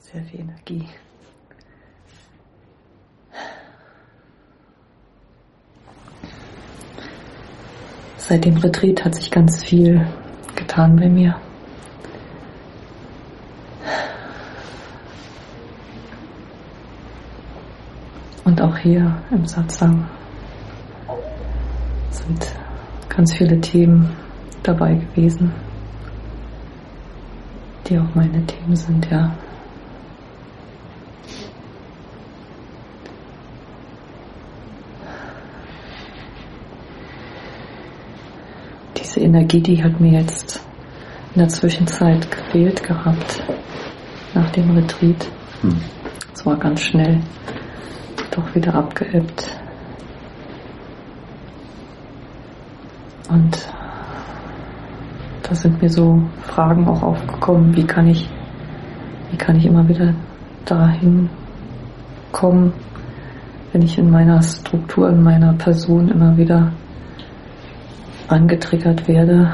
Sehr viel Energie. Seit dem Retreat hat sich ganz viel getan bei mir. Und auch hier im Satsang sind ganz viele Themen dabei gewesen, die auch meine Themen sind, ja. Diese Energie, die hat mir jetzt in der Zwischenzeit gefehlt gehabt, nach dem Retreat. Es war ganz schnell doch wieder abgeebbt. Und da sind mir so Fragen auch aufgekommen, wie kann ich immer wieder dahin kommen, wenn ich in meiner Struktur, in meiner Person immer wieder angetriggert werde.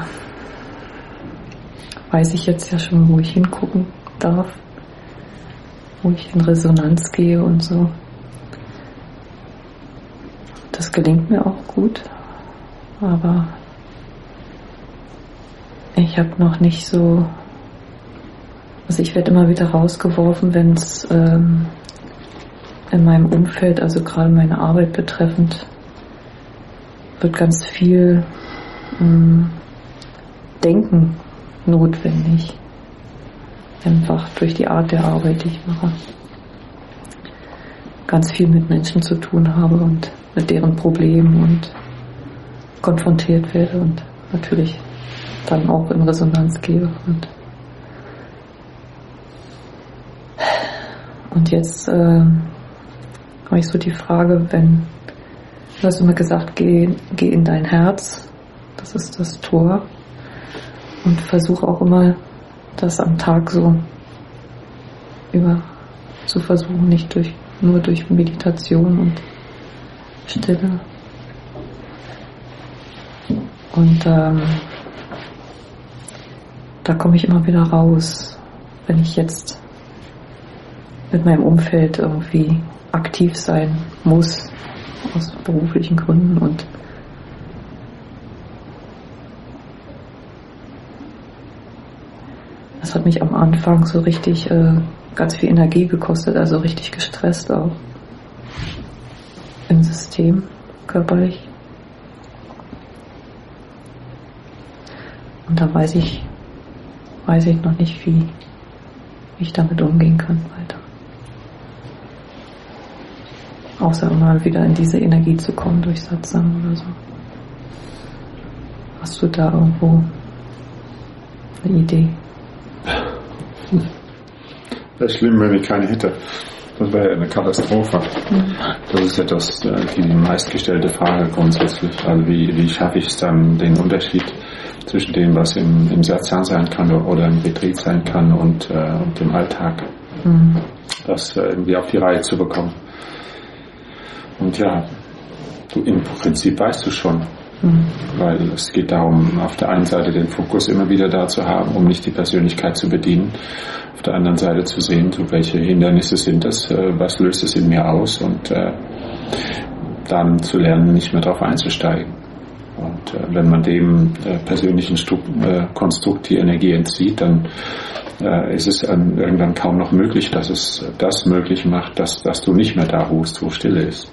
Weiß ich jetzt ja schon, wo ich hingucken darf, wo ich in Resonanz gehe und so. Das gelingt mir auch gut, aber ich habe noch nicht so, also ich werde immer wieder rausgeworfen, wenn es in meinem Umfeld, also gerade meine Arbeit betreffend, wird ganz viel Denken notwendig. Einfach durch die Art der Arbeit, die ich mache. Ganz viel mit Menschen zu tun habe und mit deren Problemen und konfrontiert werde und natürlich dann auch in Resonanz gehe. Und jetzt habe ich so die Frage, du hast immer gesagt, geh in dein Herz, das ist das Tor, und versuche auch immer, das am Tag so über zu versuchen, nicht nur durch Meditation und Stille. Und da komme ich immer wieder raus, wenn ich jetzt mit meinem Umfeld irgendwie aktiv sein muss, aus beruflichen Gründen. Und das hat mich am Anfang so richtig ganz viel Energie gekostet, also richtig gestresst auch im System, körperlich. Und da weiß ich noch nicht, wie ich damit umgehen kann weiter. Außer immer wieder in diese Energie zu kommen durch Satsang oder so. Hast du da irgendwo eine Idee? Wäre schlimm, wenn ich keine hätte. Das wäre eine Katastrophe. Das ist ja die meistgestellte Frage grundsätzlich. Also wie schaffe ich es dann, den Unterschied zwischen dem, was im Satsang sein kann oder im Retreat sein kann und dem Alltag, das irgendwie auf die Reihe zu bekommen. Und ja, im Prinzip weißt du schon, weil es geht darum, auf der einen Seite den Fokus immer wieder da zu haben, um nicht die Persönlichkeit zu bedienen, auf der anderen Seite zu sehen, so welche Hindernisse sind das, was löst es in mir aus, und dann zu lernen, nicht mehr darauf einzusteigen. Und wenn man dem persönlichen Konstrukt die Energie entzieht, dann ist es irgendwann kaum noch möglich, dass es das möglich macht, dass du nicht mehr da ruhst, wo Stille ist.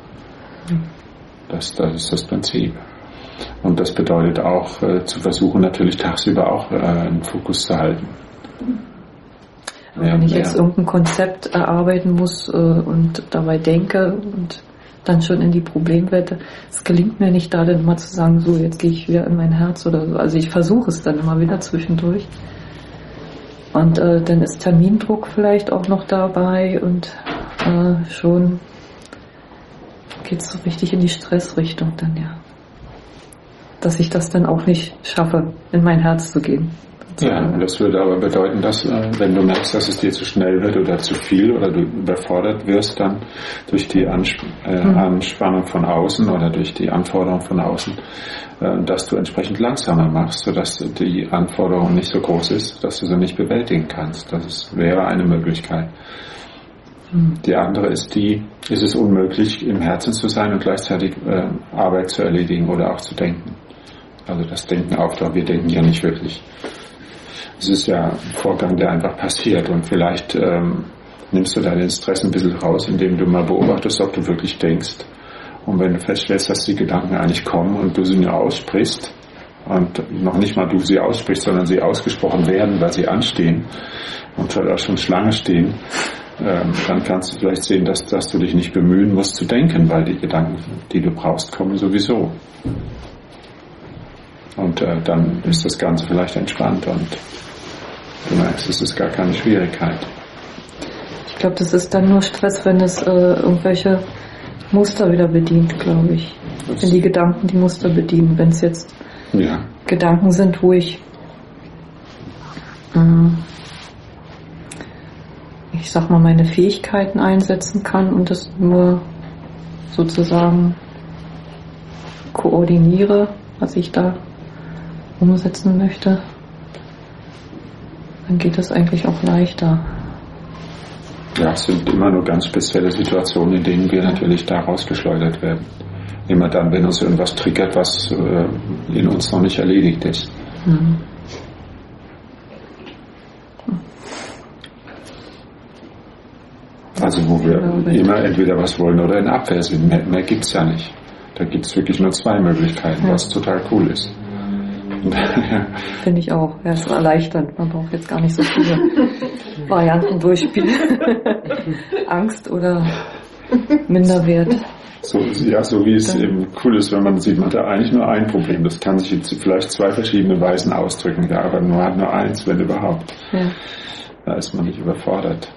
Das ist das Prinzip. Und das bedeutet auch, zu versuchen, natürlich tagsüber auch einen Fokus zu halten. Wenn ich jetzt irgendein Konzept erarbeiten muss und dabei denke und dann schon in die Problemwelt, es gelingt mir nicht, da dann immer zu sagen, so, jetzt gehe ich wieder in mein Herz oder so. Also ich versuche es dann immer wieder zwischendurch. Und dann ist Termindruck vielleicht auch noch dabei und schon geht es so richtig in die Stressrichtung dann, ja. Dass ich das dann auch nicht schaffe, in mein Herz zu gehen. Ja, das würde aber bedeuten, dass wenn du merkst, dass es dir zu schnell wird oder zu viel oder du überfordert wirst dann durch die Anspannung von außen oder durch die Anforderung von außen, dass du entsprechend langsamer machst, sodass die Anforderung nicht so groß ist, dass du sie nicht bewältigen kannst. Das wäre eine Möglichkeit. Die andere ist ist es unmöglich, im Herzen zu sein und gleichzeitig Arbeit zu erledigen oder auch zu denken. Also das Denken auftaucht, wir denken ja nicht wirklich. Es ist ja ein Vorgang, der einfach passiert und vielleicht nimmst du da den Stress ein bisschen raus, indem du mal beobachtest, ob du wirklich denkst. Und wenn du feststellst, dass die Gedanken eigentlich kommen und du sie nur aussprichst und noch nicht mal du sie aussprichst, sondern sie ausgesprochen werden, weil sie anstehen und halt auch schon Schlange stehen, dann kannst du vielleicht sehen, dass du dich nicht bemühen musst zu denken, weil die Gedanken, die du brauchst, kommen sowieso. Und dann ist das Ganze vielleicht entspannt und du merkst, es ist gar keine Schwierigkeit. Ich glaube, das ist dann nur Stress, wenn es irgendwelche Muster wieder bedient, glaube ich. Wenn die Gedanken die Muster bedienen. Wenn es jetzt Gedanken sind, wo ich sag mal, meine Fähigkeiten einsetzen kann und das nur sozusagen koordiniere, was ich da umsetzen möchte, dann geht das eigentlich auch leichter. Ja, es sind immer nur ganz spezielle Situationen, in denen wir natürlich da rausgeschleudert werden. Immer dann, wenn uns irgendwas triggert, was in uns noch nicht erledigt ist. Mhm. Also wo wir immer entweder was wollen oder in Abwehr sind. Mehr gibt es ja nicht. Da gibt es wirklich nur zwei Möglichkeiten, was total cool ist. Finde ich auch. Ja, ist erleichternd. Man braucht jetzt gar nicht so viele Varianten durchspielen. Angst oder Minderwert. So wie es eben cool ist, wenn man sieht, man hat ja eigentlich nur ein Problem. Das kann sich jetzt vielleicht zwei verschiedene Weisen ausdrücken, ja, aber man hat nur eins, wenn überhaupt. Ja. Da ist man nicht überfordert.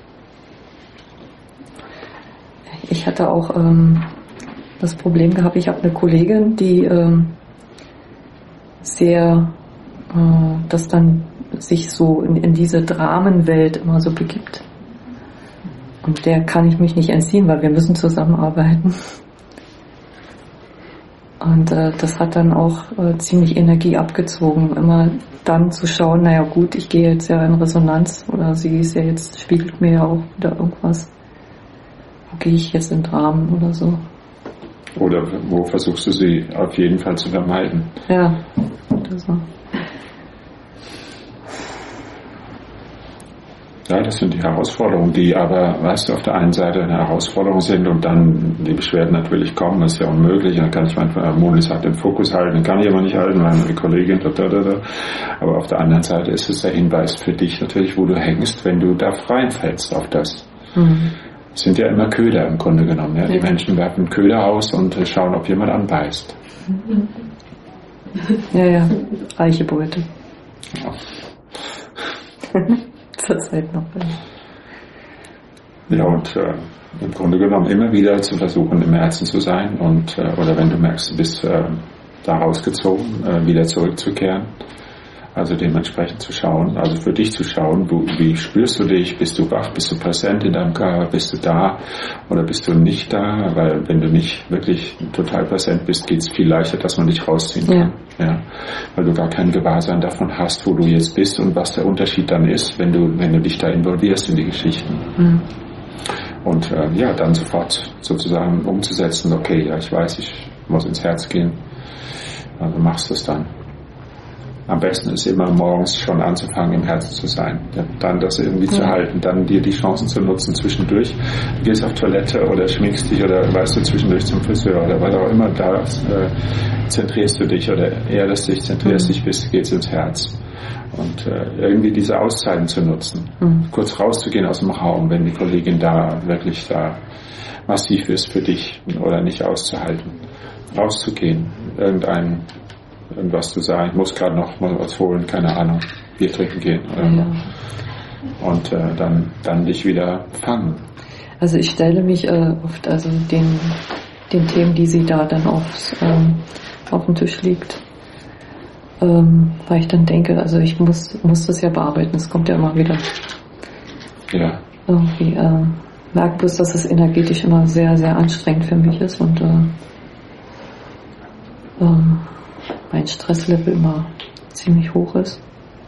Ich hatte auch das Problem gehabt, ich habe eine Kollegin, die sehr das dann sich so in diese Dramenwelt immer so begibt. Und der kann ich mich nicht entziehen, weil wir müssen zusammenarbeiten. Und das hat dann auch ziemlich Energie abgezogen, immer dann zu schauen, naja gut, ich gehe jetzt ja in Resonanz oder sie ist ja jetzt, spiegelt mir ja auch wieder irgendwas. Wo gehe ich jetzt in Dramen oder so? Oder wo versuchst du sie auf jeden Fall zu vermeiden? Ja, oder so. Ja, das sind die Herausforderungen, die aber, weißt du, auf der einen Seite eine Herausforderung sind und dann die Beschwerden natürlich kommen, das ist ja unmöglich. Dann kann ich manchmal, Moni sagt, den Fokus halten, kann ich aber nicht halten, weil meine Kollegin, aber auf der anderen Seite ist es der Hinweis für dich natürlich, wo du hängst, wenn du da reinfällst auf das. Mhm. Es sind ja immer Köder im Grunde genommen. Ja? Die Menschen werfen Köder aus und schauen, ob jemand anbeißt. Ja, reiche Beute. Ja. Zurzeit noch. Ja, und im Grunde genommen immer wieder zu versuchen, im Herzen zu sein und oder wenn du merkst, du bist da rausgezogen, wieder zurückzukehren. Also dementsprechend zu schauen, also für dich zu schauen, wie spürst du dich, bist du wach, bist du präsent in deinem Körper, bist du da oder bist du nicht da, weil wenn du nicht wirklich total präsent bist, geht es viel leichter, dass man dich rausziehen kann, ja, weil du gar kein Gewahrsein davon hast, wo du jetzt bist und was der Unterschied dann ist, wenn du dich da involvierst in die Geschichten. Mhm. Und dann sofort sozusagen umzusetzen, okay, ja, ich weiß, ich muss ins Herz gehen, also machst du es dann. Am besten ist immer morgens schon anzufangen, im Herzen zu sein. Ja, dann das irgendwie zu halten, dann dir die Chancen zu nutzen zwischendurch. Du gehst auf Toilette oder schminkst dich oder weißt du zwischendurch zum Friseur oder was auch immer, da zentrierst du dich oder erdest dich, zentrierst dich, geht's ins Herz. Und irgendwie diese Auszeiten zu nutzen. Kurz rauszugehen aus dem Raum, wenn die Kollegin da wirklich da massiv ist für dich oder nicht auszuhalten. Rauszugehen, irgendwas zu sagen, ich muss gerade noch mal was holen, keine Ahnung, Bier trinken gehen oder und dann dich wieder fangen. Also ich stelle mich oft also den Themen, die sie da dann auf dem Tisch liegt, weil ich dann denke, also ich muss das ja bearbeiten, es kommt ja immer wieder. Ja. Irgendwie merke bloß, dass es energetisch immer sehr, sehr anstrengend für mich ist und mein Stresslevel immer ziemlich hoch ist.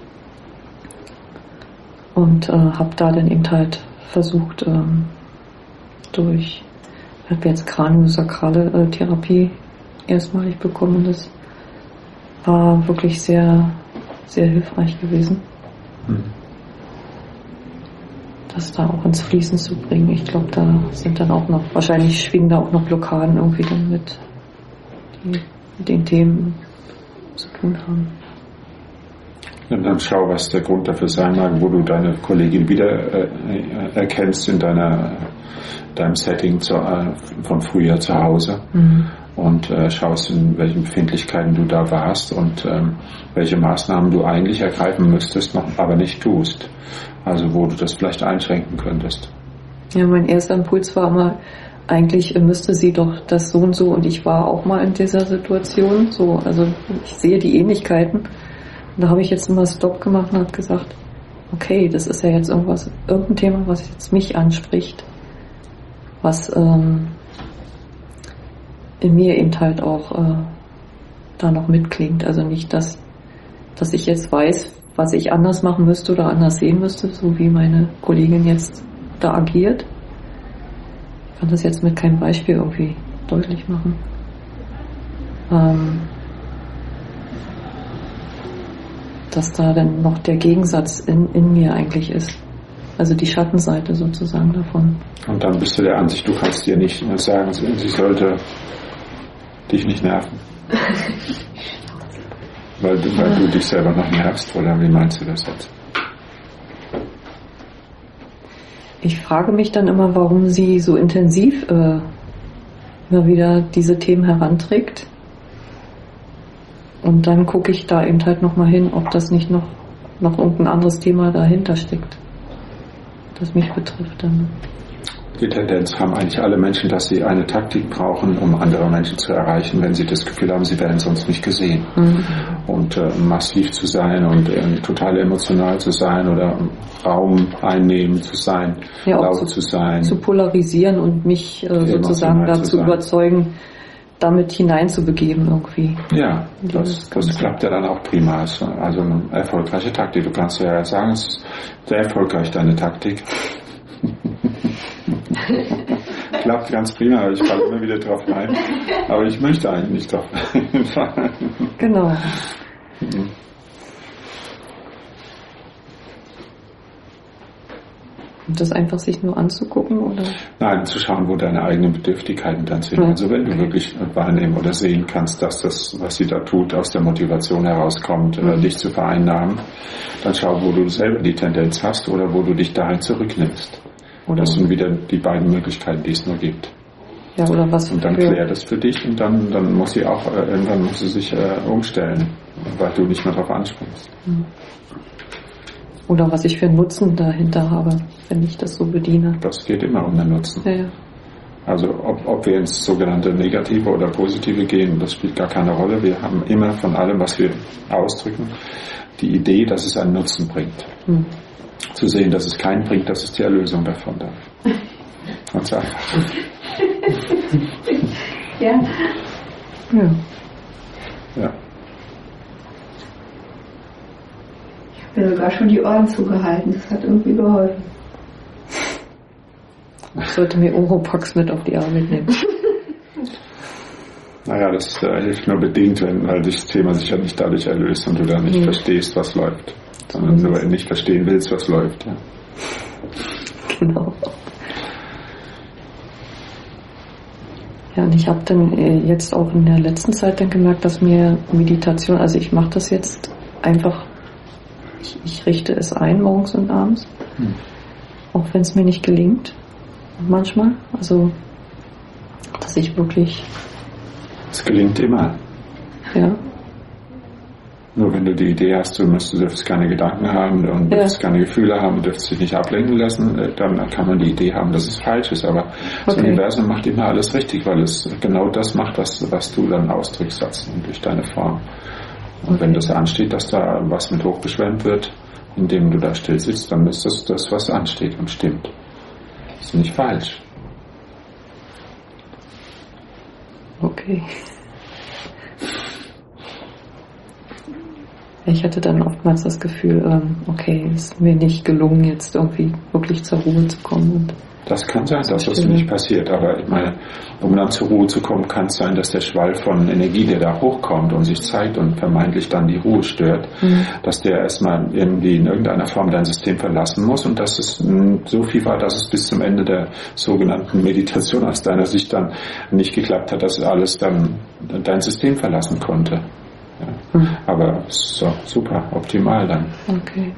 Und habe da dann eben halt versucht, ich habe jetzt kraniosakrale Therapie erstmalig bekommen. Das war wirklich sehr, sehr hilfreich gewesen. Das da auch ins Fließen zu bringen. Ich glaube, da sind dann auch noch, wahrscheinlich schwingen da auch noch Blockaden irgendwie dann mit, die mit den Themen zu tun haben. Und dann schau, was der Grund dafür sein mag, wo du deine Kollegin wieder erkennst in deinem Setting von früher zu Hause. Und schaust, in welchen Befindlichkeiten du da warst und welche Maßnahmen du eigentlich ergreifen müsstest, noch aber nicht tust. Also wo du das vielleicht einschränken könntest. Ja, mein erster Impuls war mal, eigentlich müsste sie doch das so und so, und ich war auch mal in dieser Situation. So, also ich sehe die Ähnlichkeiten. Und da habe ich jetzt immer Stopp gemacht und habe gesagt, okay, das ist ja jetzt irgendein Thema, was jetzt mich anspricht, was in mir eben halt auch da noch mitklingt. Also nicht, dass ich jetzt weiß, was ich anders machen müsste oder anders sehen müsste, so wie meine Kollegin jetzt da agiert. Ich kann das jetzt mit keinem Beispiel irgendwie deutlich machen. Dass da dann noch der Gegensatz in mir eigentlich ist. Also die Schattenseite sozusagen davon. Und dann bist du der Ansicht, du kannst dir nicht sagen, sie sollte dich nicht nerven. weil du dich selber noch nervst, oder wie meinst du das jetzt? Ich frage mich dann immer, warum sie so intensiv immer wieder diese Themen heranträgt. Und dann gucke ich da eben halt nochmal hin, ob das nicht noch irgendein anderes Thema dahinter steckt, das mich betrifft dann. Die Tendenz haben eigentlich alle Menschen, dass sie eine Taktik brauchen, um andere Menschen zu erreichen, wenn sie das Gefühl haben, sie werden sonst nicht gesehen. Und massiv zu sein und total emotional zu sein oder Raum einnehmen zu sein, ja, laut zu sein. Zu polarisieren und mich sozusagen dazu überzeugen, damit hineinzubegeben irgendwie. Ja, das klappt ja dann auch prima. Also eine erfolgreiche Taktik. Du kannst ja sagen, es ist sehr erfolgreich, deine Taktik. Klappt ganz prima, aber ich falle immer wieder drauf rein. Aber ich möchte eigentlich nicht drauf reinfallen. Genau. Und das einfach sich nur anzugucken, oder? Nein, zu schauen, wo deine eigenen Bedürftigkeiten dann sind. Ja. Also wenn du wirklich wahrnehmen oder sehen kannst, dass das, was sie da tut, aus der Motivation herauskommt, dich zu vereinnahmen, dann schau, wo du selber die Tendenz hast oder wo du dich dahin zurücknimmst. Oder das sind wieder die beiden Möglichkeiten, die es nur gibt. Ja, oder was? Und dann klär das für dich und dann muss sie auch, irgendwann muss sie sich umstellen, weil du nicht mehr darauf anspringst. Oder was ich für einen Nutzen dahinter habe, wenn ich das so bediene. Das geht immer um den Nutzen. Ja. Also ob wir ins sogenannte Negative oder Positive gehen, das spielt gar keine Rolle. Wir haben immer von allem, was wir ausdrücken, die Idee, dass es einen Nutzen bringt. Zu sehen, dass es keinen bringt, das ist die Erlösung davon. Ganz einfach. Ja. Ja. Ja. Ich habe mir sogar schon die Ohren zugehalten. Das hat irgendwie geholfen. Ich sollte mir Oropax mit auf die Arbeit nehmen. Naja, das hilft nur bedingt, weil das Thema sich ja nicht dadurch erlöst und du dann nicht verstehst, was läuft. Sondern du nicht verstehen willst, was läuft. Ja. Genau. Ja, und ich habe dann jetzt auch in der letzten Zeit dann gemerkt, dass mir Meditation, also ich mache das jetzt einfach, ich richte es ein morgens und abends, auch wenn es mir nicht gelingt, manchmal. Also, dass ich wirklich... Es gelingt immer. Ja. Nur wenn du die Idee hast, du dürftest keine Gedanken haben und dürftest keine Gefühle haben, dürftest dich nicht ablenken lassen, dann kann man die Idee haben, dass es falsch ist. Aber das Universum macht immer alles richtig, weil es genau das macht, was du dann ausdrückst durch deine Form. Und wenn das ansteht, dass da was mit hochgeschwemmt wird, indem du da still sitzt, dann ist das, was ansteht und stimmt. Das ist nicht falsch. Okay. Ich hatte dann oftmals das Gefühl, okay, es ist mir nicht gelungen, jetzt irgendwie wirklich zur Ruhe zu kommen. Das kann sein, dass das nicht passiert, aber ich meine, um dann zur Ruhe zu kommen, kann es sein, dass der Schwall von Energie, der da hochkommt und sich zeigt und vermeintlich dann die Ruhe stört, dass der erstmal irgendwie in irgendeiner Form dein System verlassen muss und dass es so viel war, dass es bis zum Ende der sogenannten Meditation aus deiner Sicht dann nicht geklappt hat, dass alles dann dein System verlassen konnte. Ja. Aber so, super, optimal dann. Okay.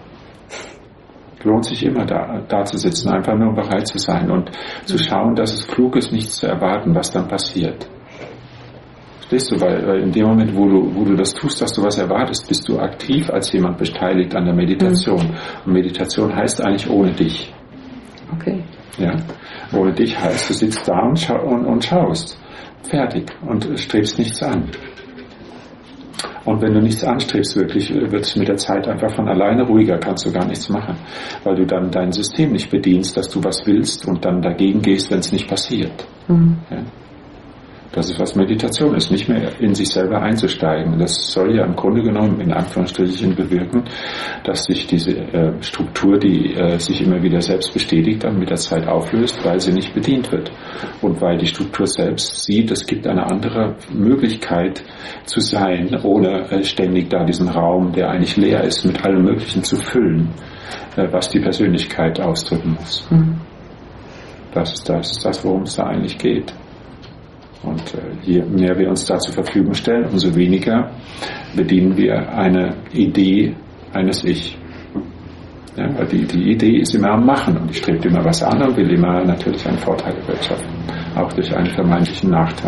Lohnt sich immer da zu sitzen, einfach nur bereit zu sein und zu schauen, dass es klug ist, nichts zu erwarten, was dann passiert. Verstehst du? Weil in dem Moment, wo du das tust, dass du was erwartest, bist du aktiv als jemand beteiligt an der Meditation. Und Meditation heißt eigentlich ohne dich. Okay. Ja? Ohne dich heißt, du sitzt da und schaust. Fertig. Und strebst nichts an. Und wenn du nichts anstrebst, wirklich, wird es mit der Zeit einfach von alleine ruhiger, kannst du gar nichts machen. Weil du dann dein System nicht bedienst, dass du was willst und dann dagegen gehst, wenn es nicht passiert. Ja? Das ist, was Meditation ist, nicht mehr in sich selber einzusteigen. Das soll ja im Grunde genommen in Anführungsstrichen bewirken, dass sich diese Struktur, die sich immer wieder selbst bestätigt, dann mit der Zeit auflöst, weil sie nicht bedient wird. Und weil die Struktur selbst sieht, es gibt eine andere Möglichkeit zu sein, ohne ständig da diesen Raum, der eigentlich leer ist, mit allem Möglichen zu füllen, was die Persönlichkeit ausdrücken muss. Das ist das, worum es da eigentlich geht. Und je mehr wir uns da zur Verfügung stellen, umso weniger bedienen wir eine Idee eines Ich. Ja, weil die Idee ist immer am Machen und die strebt immer was an und will immer natürlich einen Vorteil erwirtschaften, auch durch einen vermeintlichen Nachteil.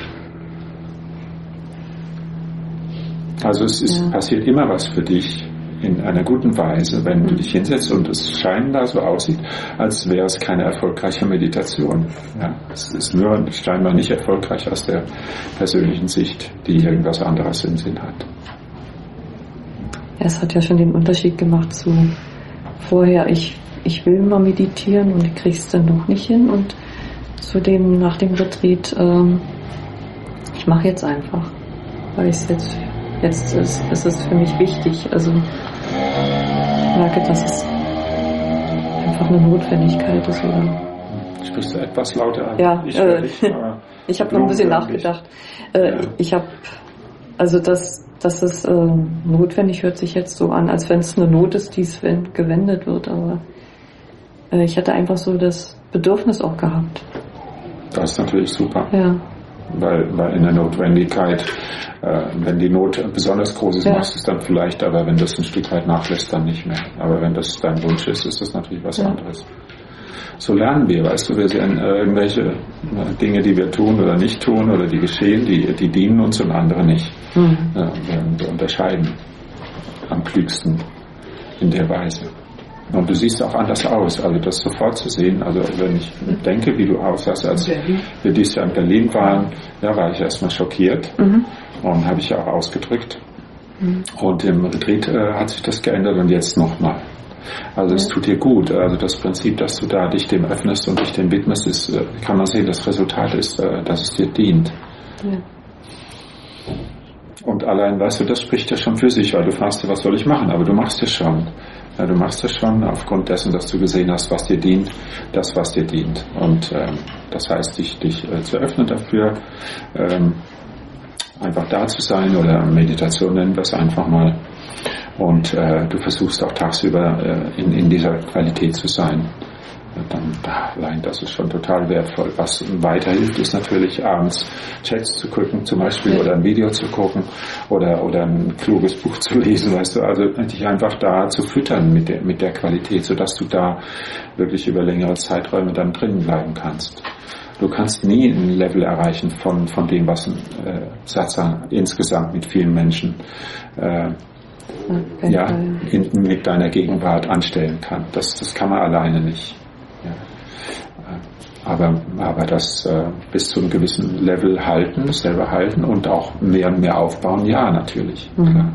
Also es passiert immer was für dich in einer guten Weise, wenn du dich hinsetzt und es scheinbar so aussieht, als wäre es keine erfolgreiche Meditation. Ja, es ist nur scheinbar nicht erfolgreich aus der persönlichen Sicht, die irgendwas anderes im Sinn hat. Ja, es hat ja schon den Unterschied gemacht zu vorher, ich will mal meditieren und ich kriege es dann noch nicht hin, und zu dem nach dem Retreat, ich mache jetzt einfach, weil ich es jetzt ist für mich wichtig. Also ich merke, dass es einfach eine Notwendigkeit ist. Oder? Sprichst du etwas lauter an? Ja, ich habe noch ein bisschen nachgedacht. Ich habe, also dass es notwendig hört sich jetzt so an, als wenn es eine Not ist, die es gewendet wird, aber ich hatte einfach so das Bedürfnis auch gehabt. Das ist natürlich super. Ja. Weil in der Notwendigkeit, wenn die Not besonders groß ist, machst du es dann vielleicht, aber wenn das ein Stück weit nachlässt, dann nicht mehr. Aber wenn das dein Wunsch ist, ist das natürlich was anderes. So lernen wir, weißt du, wir sehen irgendwelche Dinge, die wir tun oder nicht tun oder die geschehen, die dienen uns und andere nicht. Wir unterscheiden am klügsten in der Weise. Und du siehst auch anders aus, also das sofort zu sehen, also wenn ich denke, wie du aussahst, als wir dieses Jahr in Berlin waren, war ich erstmal schockiert und habe ich ja auch ausgedrückt. Und im Retreat hat sich das geändert und jetzt nochmal. Also es tut dir gut, also das Prinzip, dass du da dich dem öffnest und dich dem widmest, ist, kann man sehen, das Resultat ist, dass es dir dient. Ja. Und allein, weißt du, das spricht ja schon für sich, weil du fragst, was soll ich machen, aber du machst es schon. Ja, du machst es schon aufgrund dessen, dass du gesehen hast, was dir dient, das, was dir dient. Und das heißt, dich zu öffnen dafür, einfach da zu sein, oder Meditation nennen wir es einfach mal. Und du versuchst auch tagsüber in dieser Qualität zu sein. Dann allein das ist schon total wertvoll. Was weiterhilft, ist natürlich abends Chats zu gucken zum Beispiel, oder ein Video zu gucken oder ein kluges Buch zu lesen, weißt du, also dich einfach da zu füttern mit der Qualität, sodass du da wirklich über längere Zeiträume dann drinnen bleiben kannst. Du kannst nie ein Level erreichen von dem, was ein Satsang insgesamt mit vielen Menschen mit deiner Gegenwart anstellen kann. Das kann man alleine nicht. Ja. aber das bis zu einem gewissen Level halten, selber halten und auch mehr und mehr aufbauen, ja, natürlich. Klar.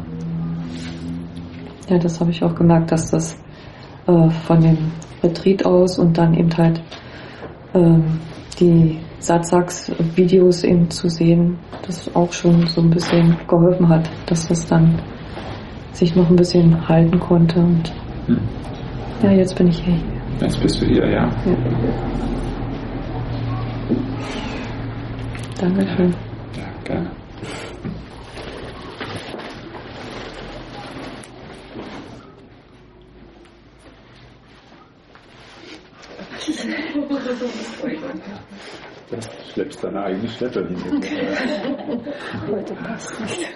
Ja, das habe ich auch gemerkt, dass das von dem Retreat aus und dann eben halt die Satsaks-Videos eben zu sehen, das auch schon so ein bisschen geholfen hat, dass das dann sich noch ein bisschen halten konnte. Und ja, jetzt bin ich hier. Jetzt bist du hier, ja. Dankeschön. Ja, gerne. Du schleppst deine eigene Schleppe hin. Okay. Heute passt nicht.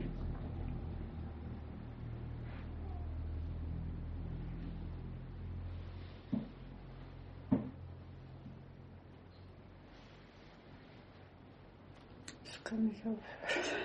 Das kann ich aufhören.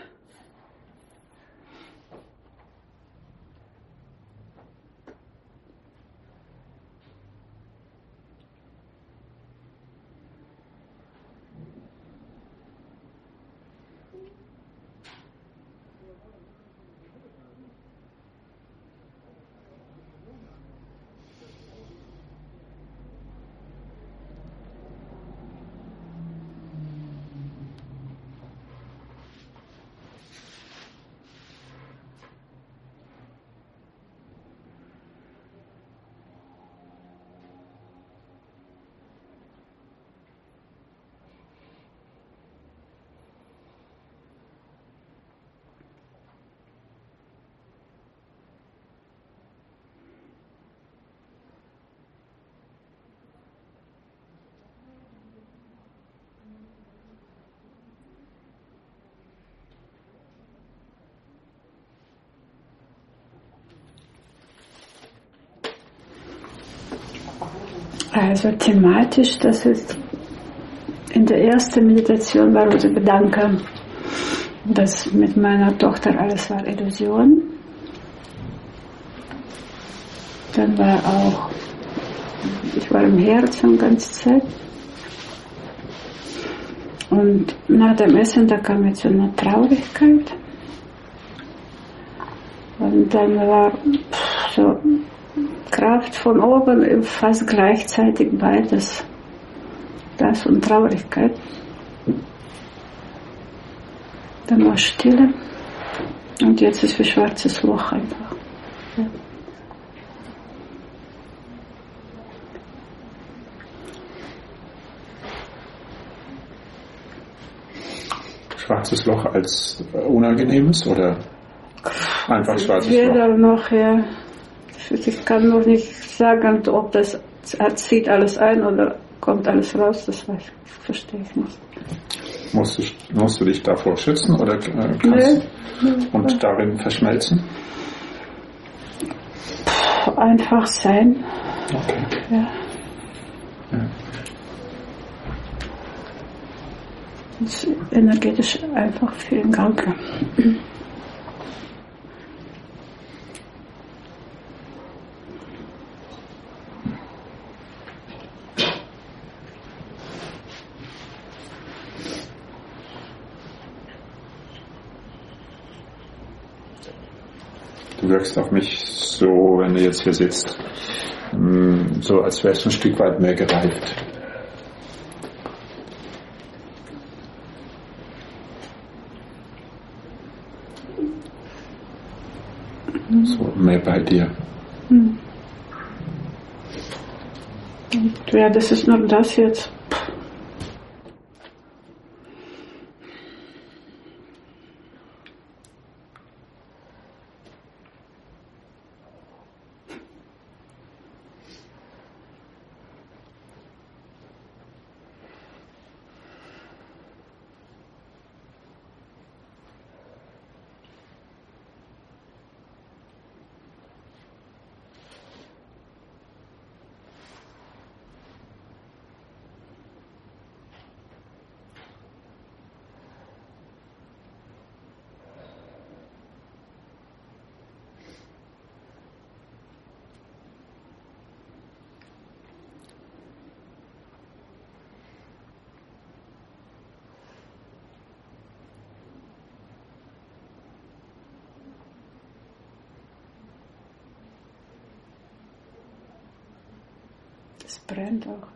Also thematisch, das ist in der ersten Meditation war unser Gedanke, dass mit meiner Tochter alles war Illusion. Dann war auch, ich war im Herzen die ganze Zeit. Und nach dem Essen, da kam jetzt so eine Traurigkeit. Und dann war so Kraft von oben, fast gleichzeitig beides, das und Traurigkeit. Dann war Stille und jetzt ist wie schwarzes Loch einfach. Ja. Schwarzes Loch als unangenehmes oder einfach schwarzes Loch? Weder noch, ja. Ich kann noch nicht sagen, ob das zieht alles ein oder kommt alles raus, das verstehe ich nicht. Musst du dich davor schützen oder kannst und darin verschmelzen? Einfach sein. Okay. Ja. Das ist energetisch einfach viel in Gang. Du wirkst auf mich so, wenn du jetzt hier sitzt, so als wärst du ein Stück weit mehr gereift. So mehr bei dir. Und ja, das ist nur das jetzt. Es brennt auch.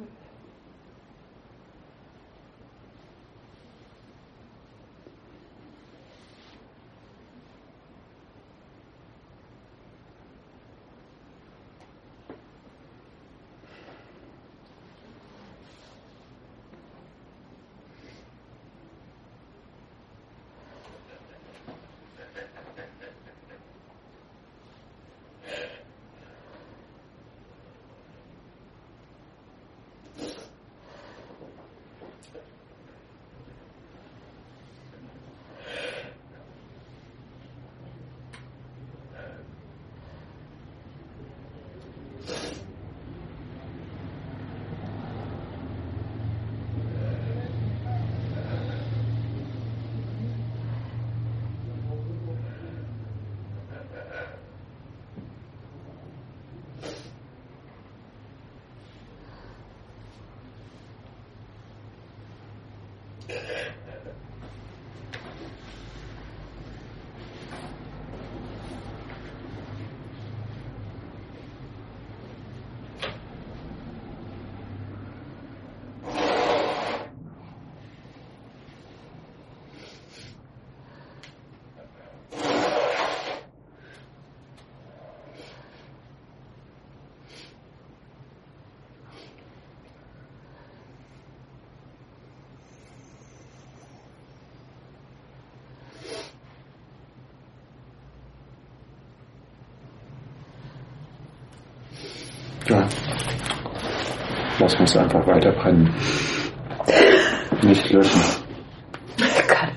Ja, lass uns einfach weiter brennen. Nicht löschen. Kann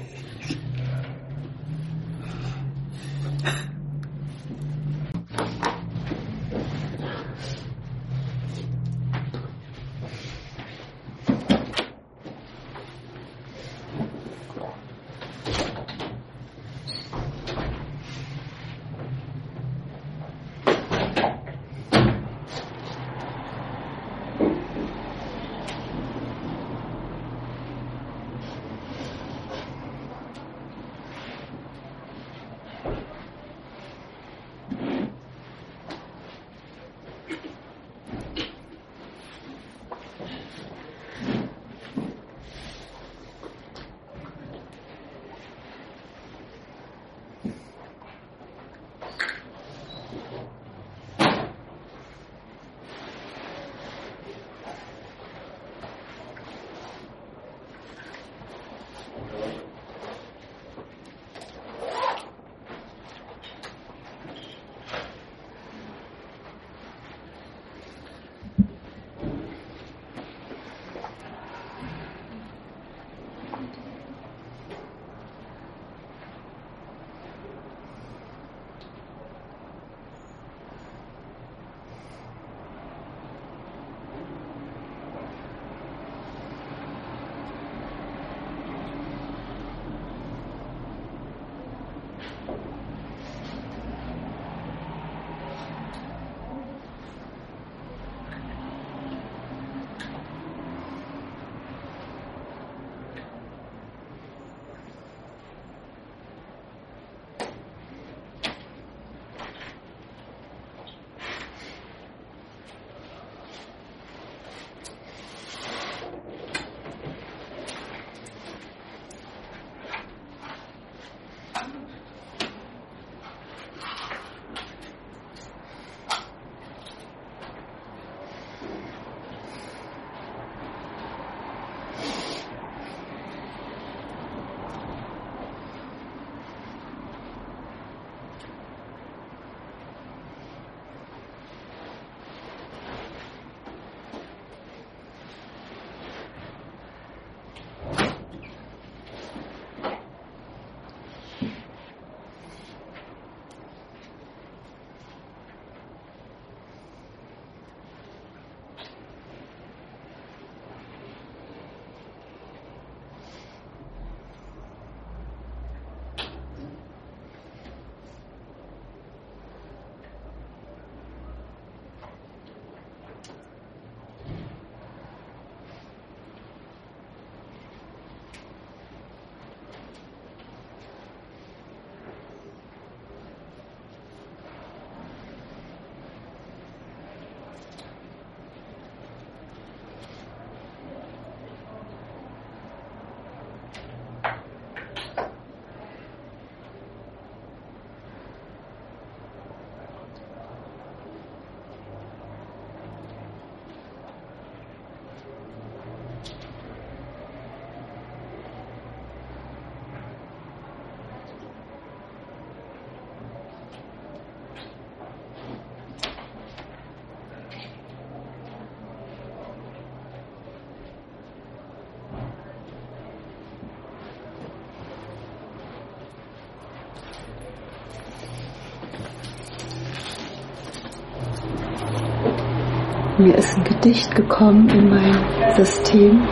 Mir ist ein Gedicht gekommen in mein System.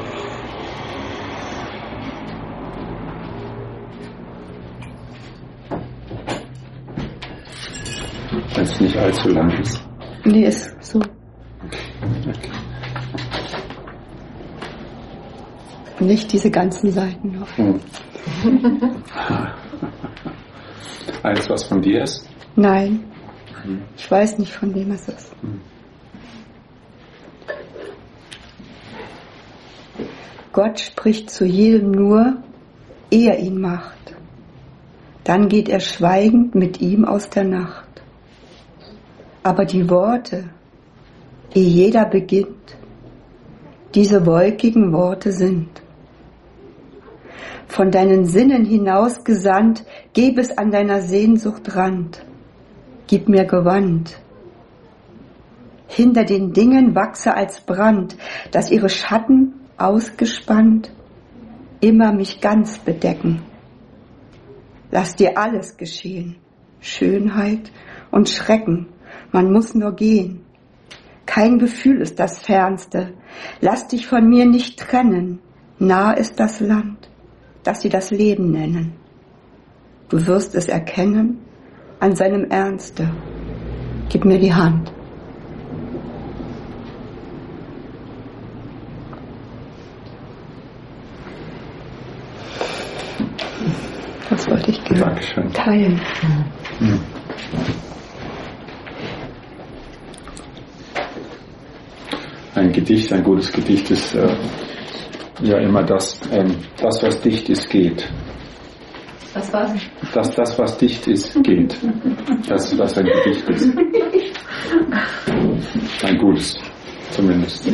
Wenn es nicht allzu lang ist. Nee, ist so. Okay. Und nicht diese ganzen Seiten noch. Eins, was von dir ist? Nein, ich weiß nicht, von wem es ist. Gott spricht zu jedem nur, ehe er ihn macht. Dann geht er schweigend mit ihm aus der Nacht. Aber die Worte, ehe jeder beginnt, diese wolkigen Worte sind. Von deinen Sinnen hinausgesandt, geb es an deiner Sehnsucht Rand. Gib mir Gewand. Hinter den Dingen wachse als Brand, dass ihre Schatten ausgespannt immer mich ganz bedecken. Lass dir alles geschehen, Schönheit und Schrecken, man muss nur gehen. Kein Gefühl ist das Fernste, lass dich von mir nicht trennen, nah ist das Land, das sie das Leben nennen. Du wirst es erkennen an seinem Ernste. Gib mir die Hand. Das wollte ich gerne teilen. Ein Gedicht, ein gutes Gedicht ist ja immer das, was dicht ist, geht. Was war's? Das, was dicht ist, geht. Das ist, was ein Gedicht ist. Ein gutes, zumindest.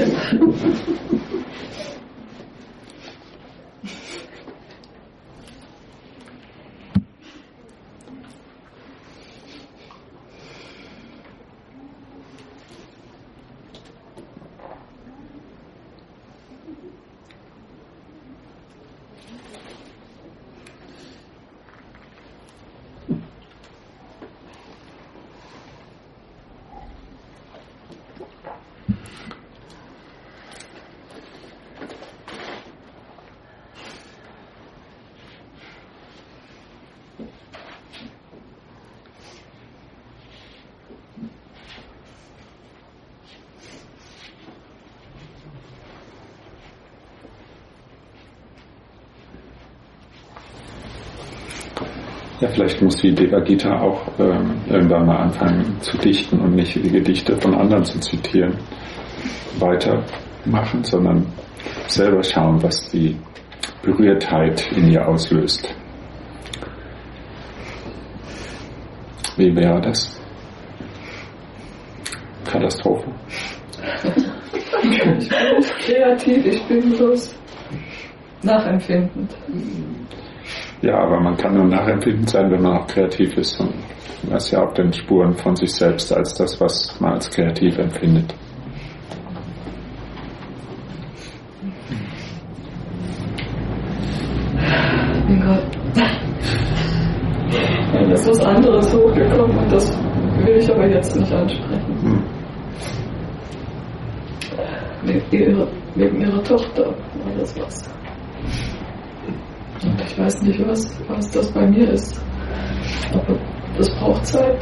Ja, vielleicht muss die Deva Gita auch irgendwann mal anfangen zu dichten und nicht die Gedichte von anderen zu zitieren, weitermachen, sondern selber schauen, was die Berührtheit in ihr auslöst. Wie wäre das? Katastrophe? Ich bin nicht kreativ, ich bin bloß nachempfindend. Ja, aber man kann nur nachempfindend sein, wenn man auch kreativ ist. Und man ist ja auf den Spuren von sich selbst als das, was man als kreativ empfindet. Ja, da ist was anderes hochgekommen und das will ich aber jetzt nicht ansprechen. Wegen ihrer Tochter war das was. Und ich weiß nicht, was das bei mir ist. Aber das braucht Zeit.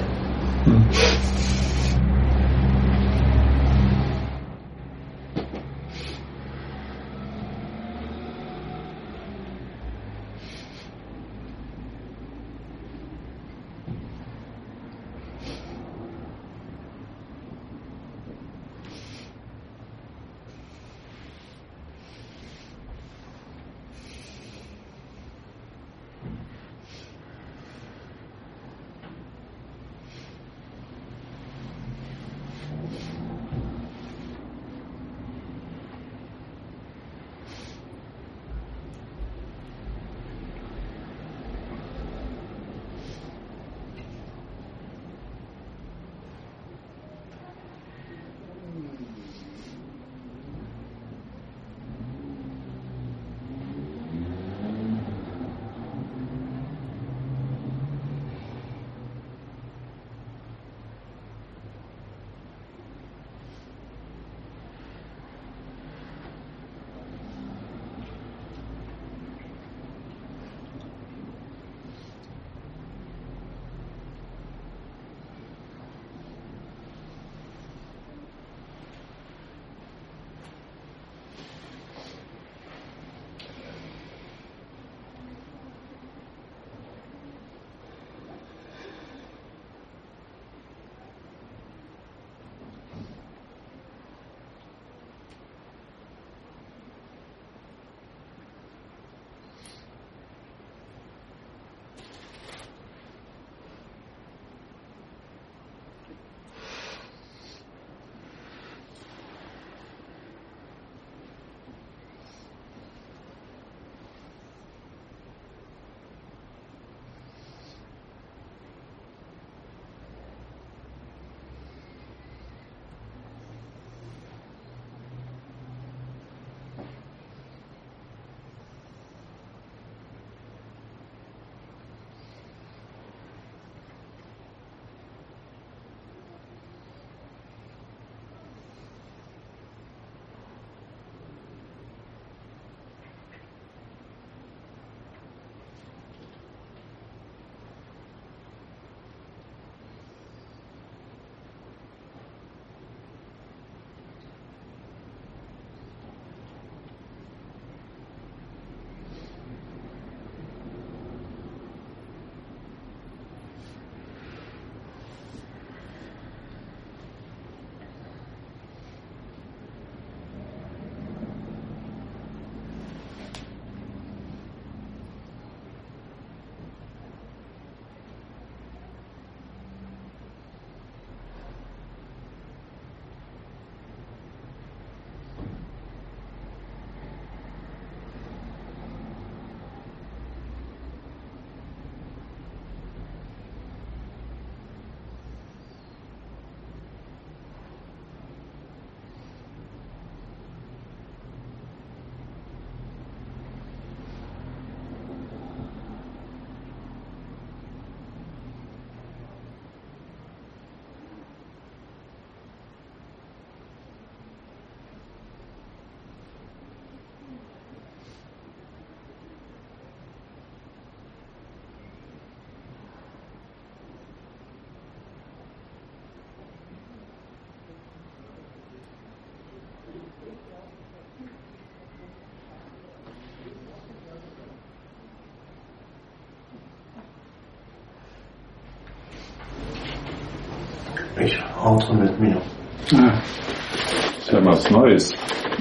Ich hadere mit mir. Ja. Ist ja was Neues.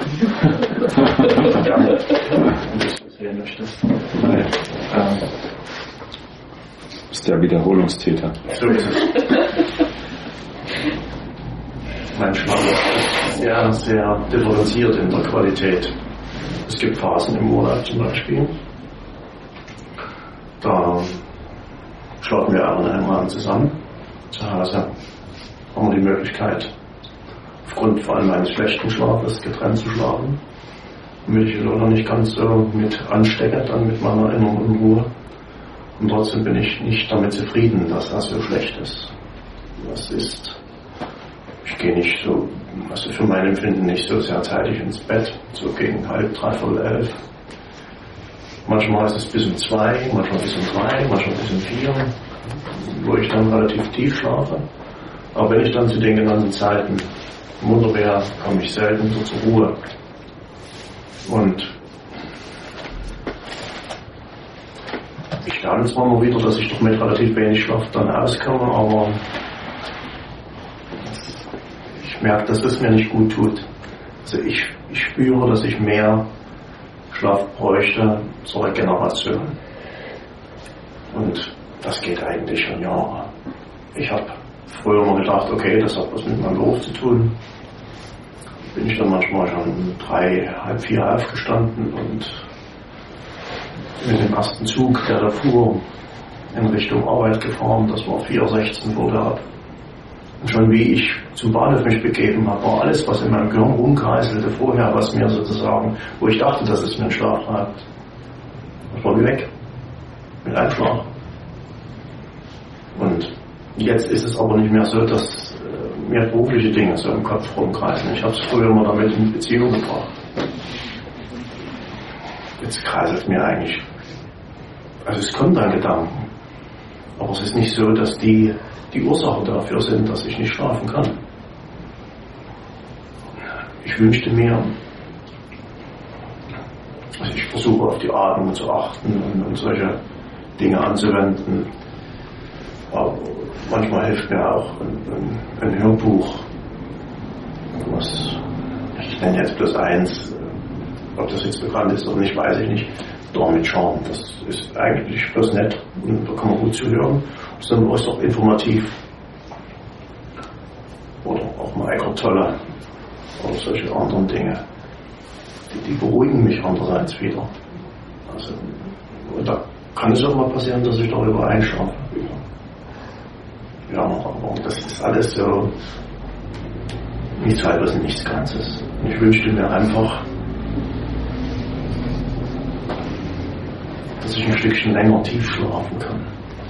Ja, wenn du es so sehen möchtest. Ist der Wiederholungstäter. So ist es. Mein Schlaf ist sehr, sehr differenziert in der Qualität. Es gibt Phasen im Urlaub zum Beispiel. Da schlafen wir alle in einem Raum zusammen. Zu Hause haben wir die Möglichkeit, aufgrund vor allem meines schlechten Schlafes getrennt zu schlafen. Damit ich noch nicht ganz so mit anstecke, dann mit meiner inneren Unruhe. Und trotzdem bin ich nicht damit zufrieden, dass das so schlecht ist. Das ist, ich gehe nicht so, also für mein Empfinden nicht so sehr zeitig ins Bett, so gegen 10:30, 11:30. Manchmal ist es bis um 2, manchmal bis um 3, manchmal bis um 4, wo ich dann relativ tief schlafe. Aber wenn ich dann zu den genannten Zeiten munter wäre, komme ich selten so zur Ruhe. Und ich staune zwar mal wieder, dass ich doch mit relativ wenig Schlaf dann auskomme, aber ich merke, dass das mir nicht gut tut. Also ich spüre, dass ich mehr Schlaf bräuchte zur Regeneration. Und das geht eigentlich schon Jahre. Ich habe früher mal gedacht, okay, das hat was mit meinem Beruf zu tun. Bin ich dann manchmal schon um 3, halb 4 aufgestanden und mit dem ersten Zug, der da fuhr, in Richtung Arbeit gefahren. Das war 4:16 vor der Ab. Und schon wie ich zum Bahnhof mich begeben habe, war alles, was in meinem Gehirn rumkreiselte vorher, was mir sozusagen, wo ich dachte, dass es mir einen Schlaf treibt, das war wie weg. Mit einem Schlag. Und jetzt ist es aber nicht mehr so, dass mir berufliche Dinge so im Kopf rumkreisen. Ich habe es früher immer damit in Beziehung gebracht. Jetzt kreiselt mir eigentlich, also es kommen dann Gedanken, aber es ist nicht so, dass die Ursache dafür sind, dass ich nicht schlafen kann. Ich wünschte mir, also ich versuche auf die Atmung zu achten und solche Dinge anzuwenden, aber manchmal hilft mir auch ein Hörbuch, was, ich nenne jetzt bloß eins, ob das jetzt bekannt ist oder nicht, weiß ich nicht. Dormit Charm, das ist eigentlich bloß nett und da kann man gut zuhören. Das ist auch informativ. Oder auch mal Eckart Tolle oder solche anderen Dinge. Die beruhigen mich andererseits wieder. Also, und da kann es auch mal passieren, dass ich darüber einschlafe. Ja, aber das ist alles so nichts Halbes und nichts Ganzes. Und ich wünschte mir einfach, dass ich ein Stückchen länger tief schlafen kann.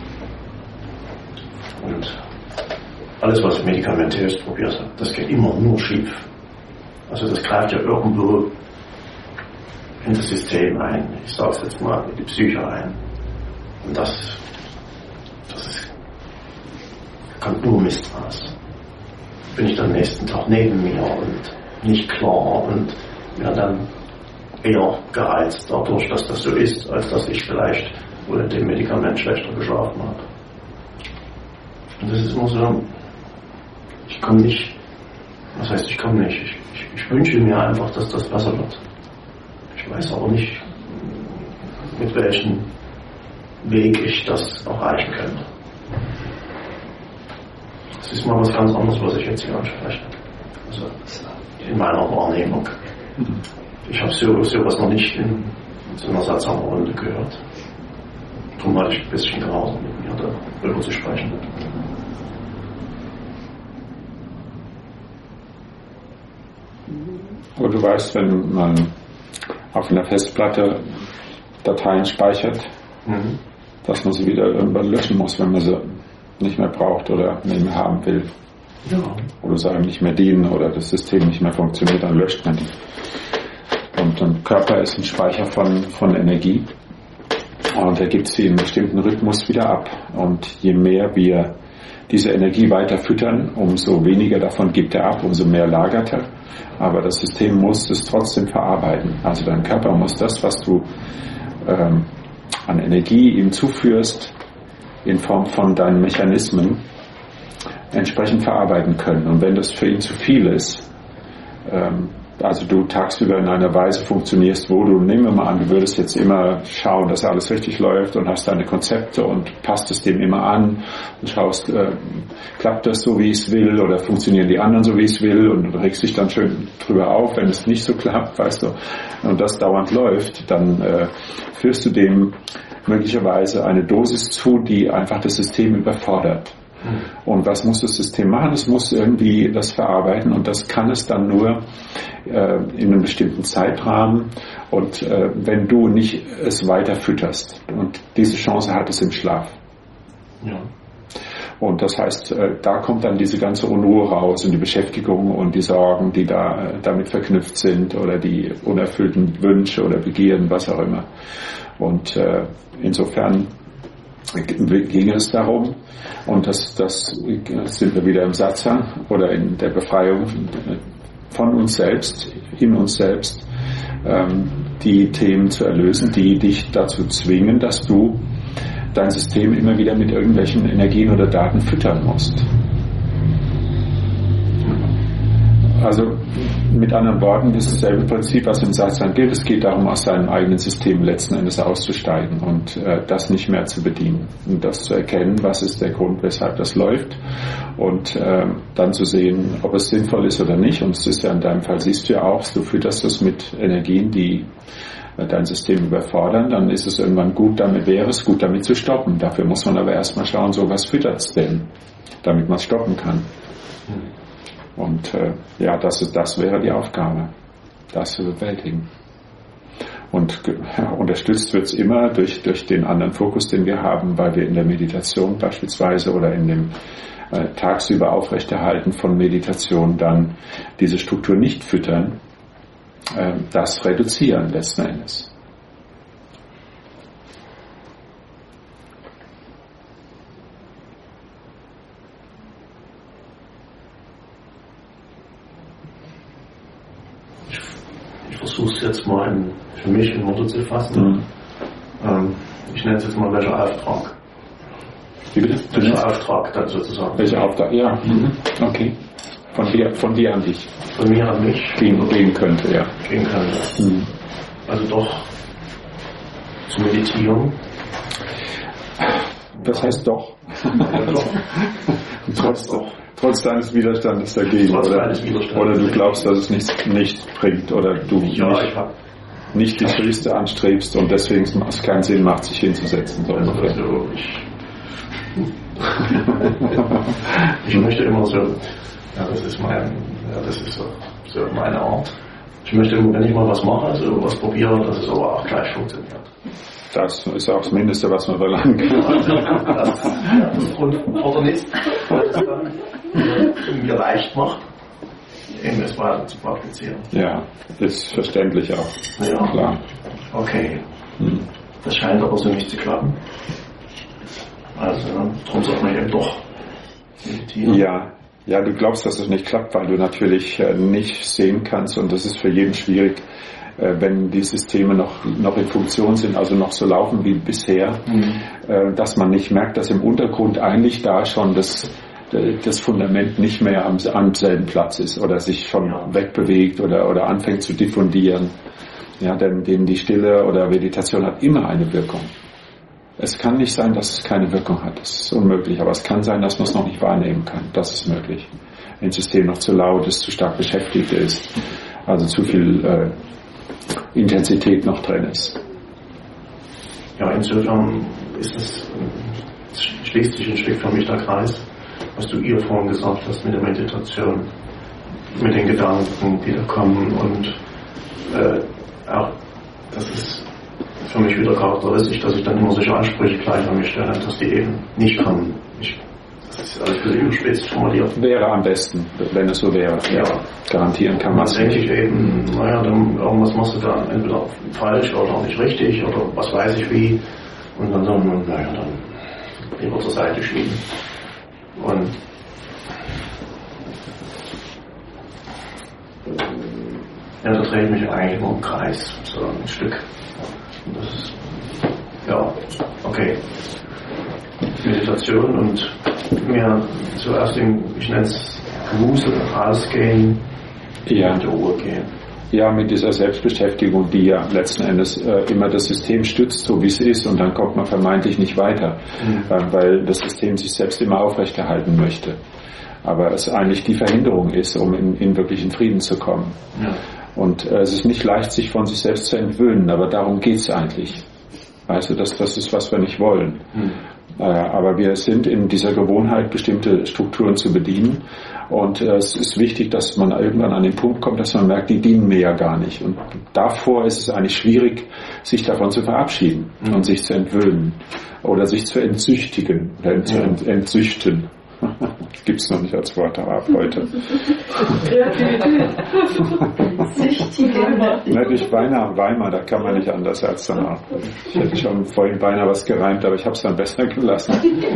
Und alles, was ich medikamentös probiert habe, das geht immer nur schief. Also das greift ja irgendwo in das System ein. Ich sage es jetzt mal, in die Psyche ein. Und das kommt nur Mist raus. Bin ich dann nächsten Tag neben mir und nicht klar und ja dann eher gereizt dadurch, dass das so ist, als dass ich vielleicht unter dem Medikament schlechter geschlafen habe. Und das ist immer so, ich komme nicht, was heißt ich komme nicht, ich wünsche mir einfach, dass das besser wird. Ich weiß aber nicht, mit welchem Weg ich das erreichen könnte. Das ist mal was ganz anderes, was ich jetzt hier anspreche. Also in meiner Wahrnehmung. Ich habe sowas noch nicht in so einer seltsamen Runde gehört. Darum hatte ich ein bisschen grausam mit mir darüber zu sprechen. Aber du weißt, wenn man auf einer Festplatte Dateien speichert, dass man sie wieder irgendwann löschen muss, wenn man sie nicht mehr braucht oder nicht mehr haben will. Ja. Oder sie einem nicht mehr dienen oder das System nicht mehr funktioniert, dann löscht man die. Und ein Körper ist ein Speicher von Energie und er gibt sie in einem bestimmten Rhythmus wieder ab. Und je mehr wir diese Energie weiter füttern, umso weniger davon gibt er ab, umso mehr lagert er. Aber das System muss es trotzdem verarbeiten. Also dein Körper muss das, was du an Energie ihm zuführst, in Form von deinen Mechanismen, entsprechend verarbeiten können. Und wenn das für ihn zu viel ist, also du tagsüber in einer Weise funktionierst, wo du, nehmen wir mal an, du würdest jetzt immer schauen, dass alles richtig läuft und hast deine Konzepte und passt es dem immer an und schaust, klappt das so, wie ich es will, oder funktionieren die anderen so, wie ich es will, und du regst dich dann schön drüber auf, wenn es nicht so klappt, weißt du, und das dauernd läuft, dann führst du dem möglicherweise eine Dosis zu, die einfach das System überfordert. Und was muss das System machen? Es muss irgendwie das verarbeiten, und das kann es dann nur in einem bestimmten Zeitrahmen, und wenn du nicht es weiter fütterst. Und diese Chance hat es im Schlaf. Ja. Und das heißt, da kommt dann diese ganze Unruhe raus und die Beschäftigung und die Sorgen, die damit verknüpft sind, oder die unerfüllten Wünsche oder Begierden, was auch immer. Und insofern ging es darum, und das sind wir wieder im Satsang oder in der Befreiung von uns selbst, in uns selbst, die Themen zu erlösen, die dich dazu zwingen, dass du dein System immer wieder mit irgendwelchen Energien oder Daten füttern musst. Also mit anderen Worten, das ist dasselbe Prinzip, was im Satsang gilt. Es geht darum, aus seinem eigenen System letzten Endes auszusteigen und das nicht mehr zu bedienen. Und das zu erkennen, was ist der Grund, weshalb das läuft, und dann zu sehen, ob es sinnvoll ist oder nicht. Und es ist ja in deinem Fall, siehst du ja auch, du fütterst es mit Energien, die dein System überfordern, dann ist es irgendwann gut, wäre es gut, damit zu stoppen. Dafür muss man aber erstmal schauen, so was füttert es denn, damit man es stoppen kann. Und das wäre die Aufgabe, das zu bewältigen. Und unterstützt wird es immer durch den anderen Fokus, den wir haben, weil wir in der Meditation beispielsweise oder in dem tagsüber Aufrechterhalten von Meditation dann diese Struktur nicht füttern, das reduzieren letzten Endes. Ich versuche es jetzt mal für mich in Worte zu fassen. Ich nenne es jetzt mal welcher Auftrag. Wie bitte? Welcher Auftrag dann sozusagen? Welcher Auftrag? Ja. Okay. Von dir an dich. Von mir an mich. Gehen könnte, ja. Gehen könnte. Also doch zu meditieren. Das heißt doch. Ja, doch. Trotz deines Widerstandes dagegen. Oder du glaubst, dass es nichts bringt. Oder du nicht das Höchste anstrebst und deswegen es keinen Sinn macht, sich hinzusetzen. So ich möchte immer so, das ist so meine Art. Ich möchte, wenn ich mal was mache, so was probiere, dass es aber auch gleich funktioniert. Das ist auch das Mindeste, was man verlangen kann. Das Grunderfordernis, was es dann mir leicht macht, eben es weiter zu praktizieren. Ja, ist verständlich auch. Ja, klar. Okay. Das scheint aber so nicht zu klappen. Also, darum sollte man eben doch meditieren. Ja, du glaubst, dass es nicht klappt, weil du natürlich nicht sehen kannst, und das ist für jeden schwierig, wenn die Systeme noch in Funktion sind, also noch so laufen wie bisher, dass man nicht merkt, dass im Untergrund eigentlich da schon das Fundament nicht mehr am selben Platz ist oder sich schon wegbewegt oder anfängt zu diffundieren. Ja, denn die Stille oder Meditation hat immer eine Wirkung. Es kann nicht sein, dass es keine Wirkung hat. Das ist unmöglich. Aber es kann sein, dass man es noch nicht wahrnehmen kann. Das ist möglich. Wenn das System noch zu laut ist, zu stark beschäftigt ist, also zu viel Intensität noch drin ist. Ja, insofern schließt sich ein Stück für mich der Kreis, was du ihr vorhin gesagt hast mit der Meditation, mit den Gedanken, die da kommen, und auch das ist für mich wieder charakteristisch, dass ich dann immer solche Ansprüche gleich an mich stelle, dass die eben nicht kommen. Das ist alles ein bisschen überspitzt formuliert. Wäre am besten, wenn es so wäre. Ja. Garantieren kann man es nicht. Dann denke ich eben, dann irgendwas machst du da entweder falsch oder nicht richtig oder was weiß ich wie. Und dann sagen wir, dann lieber zur Seite schieben. Und da drehe ich mich eigentlich nur im Kreis, so ein Stück. Und das ist, okay. Meditation und mir zuerst ich nenne es Grusel, rausgehen, in die Ruhe gehen. Ja, mit dieser Selbstbeschäftigung, die ja letzten Endes immer das System stützt, so wie es ist, und dann kommt man vermeintlich nicht weiter, weil das System sich selbst immer aufrechterhalten möchte. Aber es eigentlich die Verhinderung ist, um in wirklichen Frieden zu kommen. Ja. Und es ist nicht leicht, sich von sich selbst zu entwöhnen, aber darum geht es eigentlich. Weißt du, das ist, was wir nicht wollen. Aber wir sind in dieser Gewohnheit, bestimmte Strukturen zu bedienen. Und es ist wichtig, dass man irgendwann an den Punkt kommt, dass man merkt, die dienen mir ja gar nicht. Und davor ist es eigentlich schwierig, sich davon zu verabschieden und sich zu entwöhnen oder sich zu entzüchtigen oder zu entzüchten. Gibt es noch nicht als Wort ab heute. Ich beinahe Weimar, da kann man nicht anders als danach. Ich hätte schon vorhin beinahe was gereimt, aber ich habe es dann besser gelassen.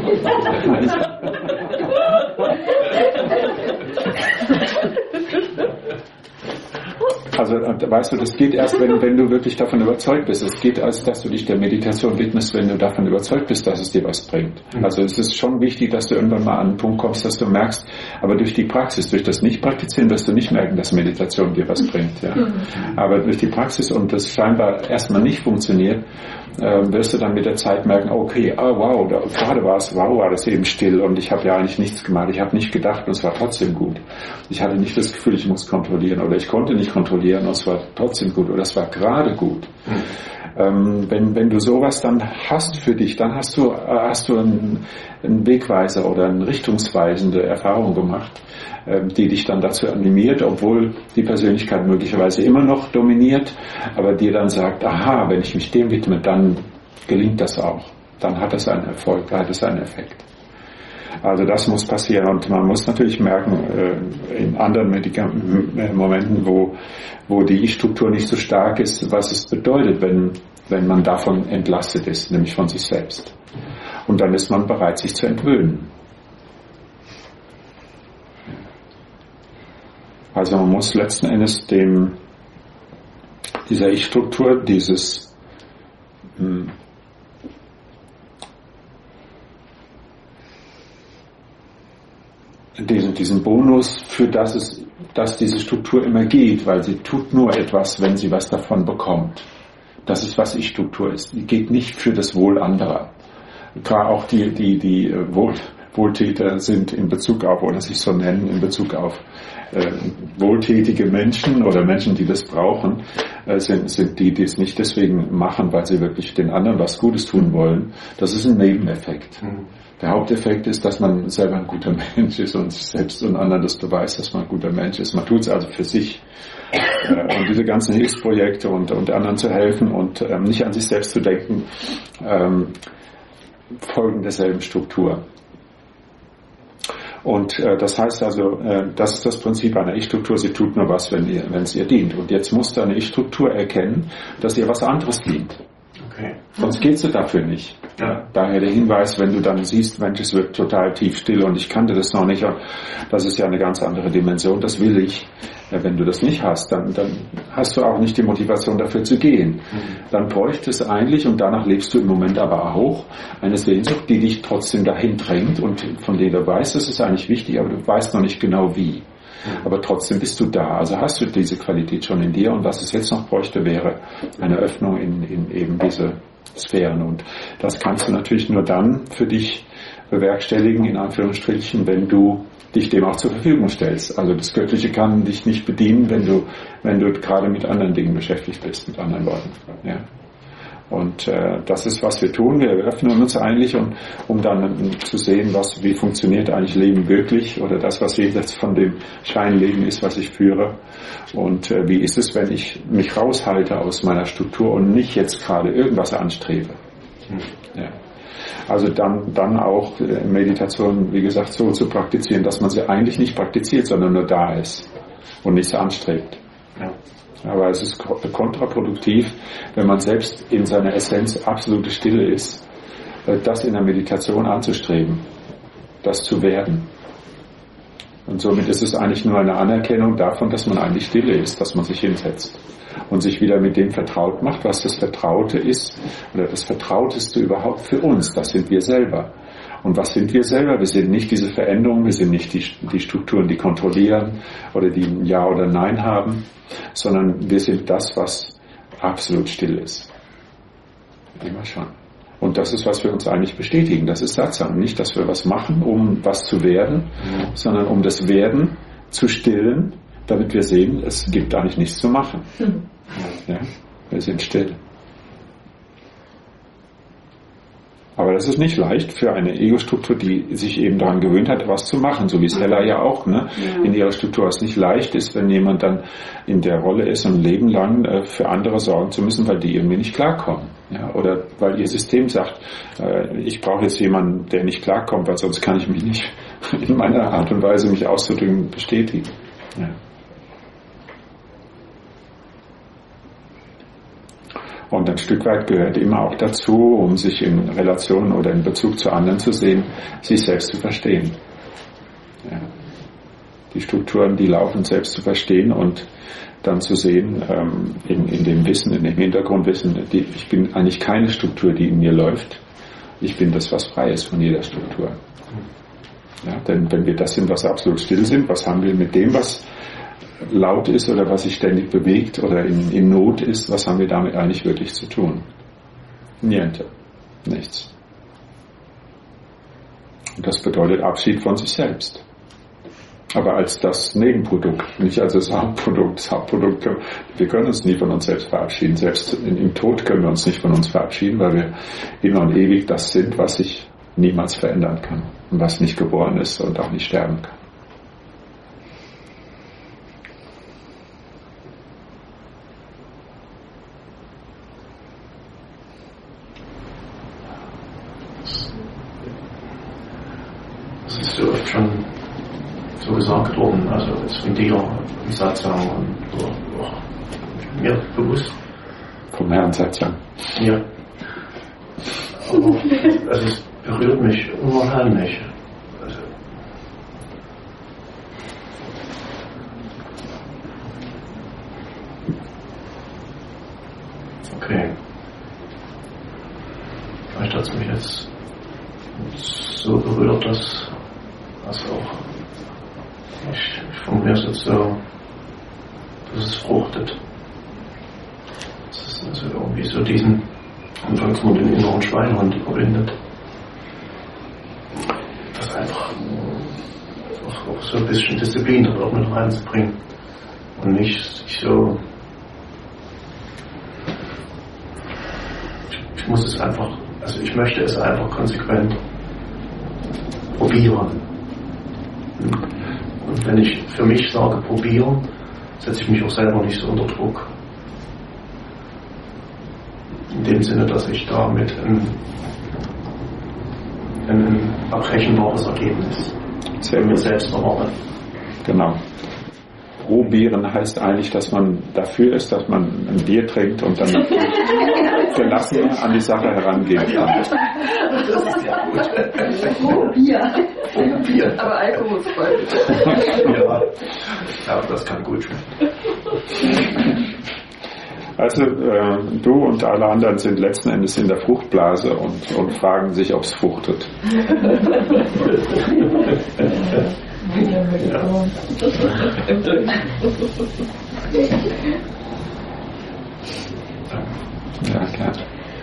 Also, weißt du, das geht erst, wenn du wirklich davon überzeugt bist. Es geht erst, dass du dich der Meditation widmest, wenn du davon überzeugt bist, dass es dir was bringt. Also es ist schon wichtig, dass du irgendwann mal an einen Punkt kommst, dass du merkst, aber durch die Praxis, durch das Nicht-Praktizieren wirst du nicht merken, dass Meditation dir was bringt. Ja. Aber durch die Praxis und das scheinbar erstmal nicht funktioniert, wirst du dann mit der Zeit merken, okay, wow, gerade war das eben still und ich habe ja eigentlich nichts gemacht, ich habe nicht gedacht und es war trotzdem gut. Ich hatte nicht das Gefühl, ich muss kontrollieren oder ich konnte nicht kontrollieren und es war trotzdem gut oder es war gerade gut. Wenn du sowas dann hast für dich, dann hast du einen Wegweiser oder eine richtungsweisende Erfahrung gemacht, die dich dann dazu animiert, obwohl die Persönlichkeit möglicherweise immer noch dominiert, aber dir dann sagt, aha, wenn ich mich dem widme, dann gelingt das auch. Dann hat es einen Erfolg, hat es einen Effekt. Also das muss passieren und man muss natürlich merken, in anderen Momenten, wo die Ich-Struktur nicht so stark ist, was es bedeutet, wenn man davon entlastet ist, nämlich von sich selbst. Und dann ist man bereit, sich zu entwöhnen. Also man muss letzten Endes dieser Ich-Struktur, diesen Bonus, für dass diese Struktur immer geht, weil sie tut nur etwas, wenn sie was davon bekommt. Das ist, was Ich-Struktur ist. Die geht nicht für das Wohl anderer. Gerade auch die Wohltäter sind in Bezug auf, oder sich so nennen, in Bezug auf wohltätige Menschen oder Menschen, die das brauchen, sind die es nicht deswegen machen, weil sie wirklich den anderen was Gutes tun wollen. Das ist ein Nebeneffekt. Der Haupteffekt ist, dass man selber ein guter Mensch ist und sich selbst und anderen das beweist, dass man ein guter Mensch ist. Man tut es also für sich. Und diese ganzen Hilfsprojekte und anderen zu helfen und nicht an sich selbst zu denken, folgen derselben Struktur. Und das heißt also, das ist das Prinzip einer Ich-Struktur, sie tut nur was, wenn es ihr dient. Und jetzt muss deine Ich-Struktur erkennen, dass ihr was anderes dient. Okay. Sonst geht sie dafür nicht. Ja. Daher der Hinweis, wenn du dann siehst, Mensch, es wird total tief still und ich kannte das noch nicht, das ist ja eine ganz andere Dimension, das will ich. Ja, wenn du das nicht hast, dann hast du auch nicht die Motivation dafür zu gehen. Dann bräuchte es eigentlich, und danach lebst du im Moment aber auch, eine Sehnsucht, die dich trotzdem dahin drängt und von der du weißt, das ist eigentlich wichtig, aber du weißt noch nicht genau wie. Aber trotzdem bist du da, also hast du diese Qualität schon in dir und was es jetzt noch bräuchte, wäre eine Öffnung in eben diese Sphären und das kannst du natürlich nur dann für dich bewerkstelligen, in Anführungsstrichen, wenn du dich dem auch zur Verfügung stellst. Also das Göttliche kann dich nicht bedienen, wenn du gerade mit anderen Dingen beschäftigt bist, mit anderen Leuten. Ja. Und das ist, was wir tun. Wir öffnen uns eigentlich, um dann zu sehen, wie funktioniert eigentlich Leben wirklich oder das, was jenseits von dem Scheinleben ist, was ich führe. Und wie ist es, wenn ich mich raushalte aus meiner Struktur und nicht jetzt gerade irgendwas anstrebe. Ja. Also dann auch Meditation, wie gesagt, so zu praktizieren, dass man sie eigentlich nicht praktiziert, sondern nur da ist und nichts anstrebt. Ja. Aber es ist kontraproduktiv, wenn man selbst in seiner Essenz absolute Stille ist, das in der Meditation anzustreben, das zu werden. Und somit ist es eigentlich nur eine Anerkennung davon, dass man eigentlich stille ist, dass man sich hinsetzt und sich wieder mit dem vertraut macht, was das Vertraute ist, oder das Vertrauteste überhaupt für uns, das sind wir selber. Und was sind wir selber? Wir sind nicht diese Veränderungen, wir sind nicht die Strukturen, die kontrollieren oder die ein Ja oder Nein haben, sondern wir sind das, was absolut still ist. Immer schon. Und das ist, was wir uns eigentlich bestätigen. Das ist Satsang. Nicht, dass wir was machen, um was zu werden, sondern um das Werden zu stillen, damit wir sehen, es gibt eigentlich nichts zu machen. Ja, wir sind still. Aber das ist nicht leicht für eine Ego-Struktur, die sich eben daran gewöhnt hat, was zu machen, so wie Stella ja auch, ne? Ja. In ihrer Struktur es nicht leicht ist, wenn jemand dann in der Rolle ist, ein Leben lang für andere sorgen zu müssen, weil die irgendwie nicht klarkommen. Ja? Oder weil ihr System sagt, ich brauche jetzt jemanden, der nicht klarkommt, weil sonst kann ich mich nicht in meiner Art und Weise, mich auszudrücken, bestätigen. Ja. Und ein Stück weit gehört immer auch dazu, um sich in Relation oder in Bezug zu anderen zu sehen, sich selbst zu verstehen. Ja. Die Strukturen, die laufen, selbst zu verstehen und dann zu sehen, in dem Wissen, in dem Hintergrundwissen, ich bin eigentlich keine Struktur, die in mir läuft. Ich bin das, was frei ist von jeder Struktur. Ja, denn wenn wir das sind, was absolut still sind, was haben wir mit dem, was laut ist oder was sich ständig bewegt oder in Not ist, was haben wir damit eigentlich wirklich zu tun? Niente. Nichts. Und das bedeutet Abschied von sich selbst. Aber als das Nebenprodukt, nicht als das Hauptprodukt. Das Hauptprodukt, wir können uns nie von uns selbst verabschieden. Selbst im Tod können wir uns nicht von uns verabschieden, weil wir immer und ewig das sind, was sich niemals verändern kann und was nicht geboren ist und auch nicht sterben kann. Das ist ja oft schon so gesagt worden, also jetzt von dir im Satsang und so, mir bewusst. Vom Herrn Satsang. Ja. Aber also es berührt mich unwahrscheinlich. Also, okay. Vielleicht hat es mich jetzt so berührt, dass auch ich formuliere es jetzt so, dass es fruchtet. Dass es also irgendwie so diesen Anfangsmund den inneren Schweinehund verbindet. Das einfach auch so ein bisschen Disziplin dort auch mit reinzubringen. Und nicht sich so. Ich muss es einfach, also ich möchte es einfach konsequent probieren. Und wenn ich für mich sage, probieren, setze ich mich auch selber nicht so unter Druck. In dem Sinne, dass ich damit ein abrechenbares Ergebnis mir selbst erwarte. Genau. Probieren heißt eigentlich, dass man dafür ist, dass man ein Bier trinkt und dann gelassen an die Sache herangehen kann. Das ist ja gut. Bier. Aber alkoholfrei. Ja, das kann gut schmecken. Also du und alle anderen sind letzten Endes in der Fruchtblase und fragen sich, ob es fruchtet. Ja, klar.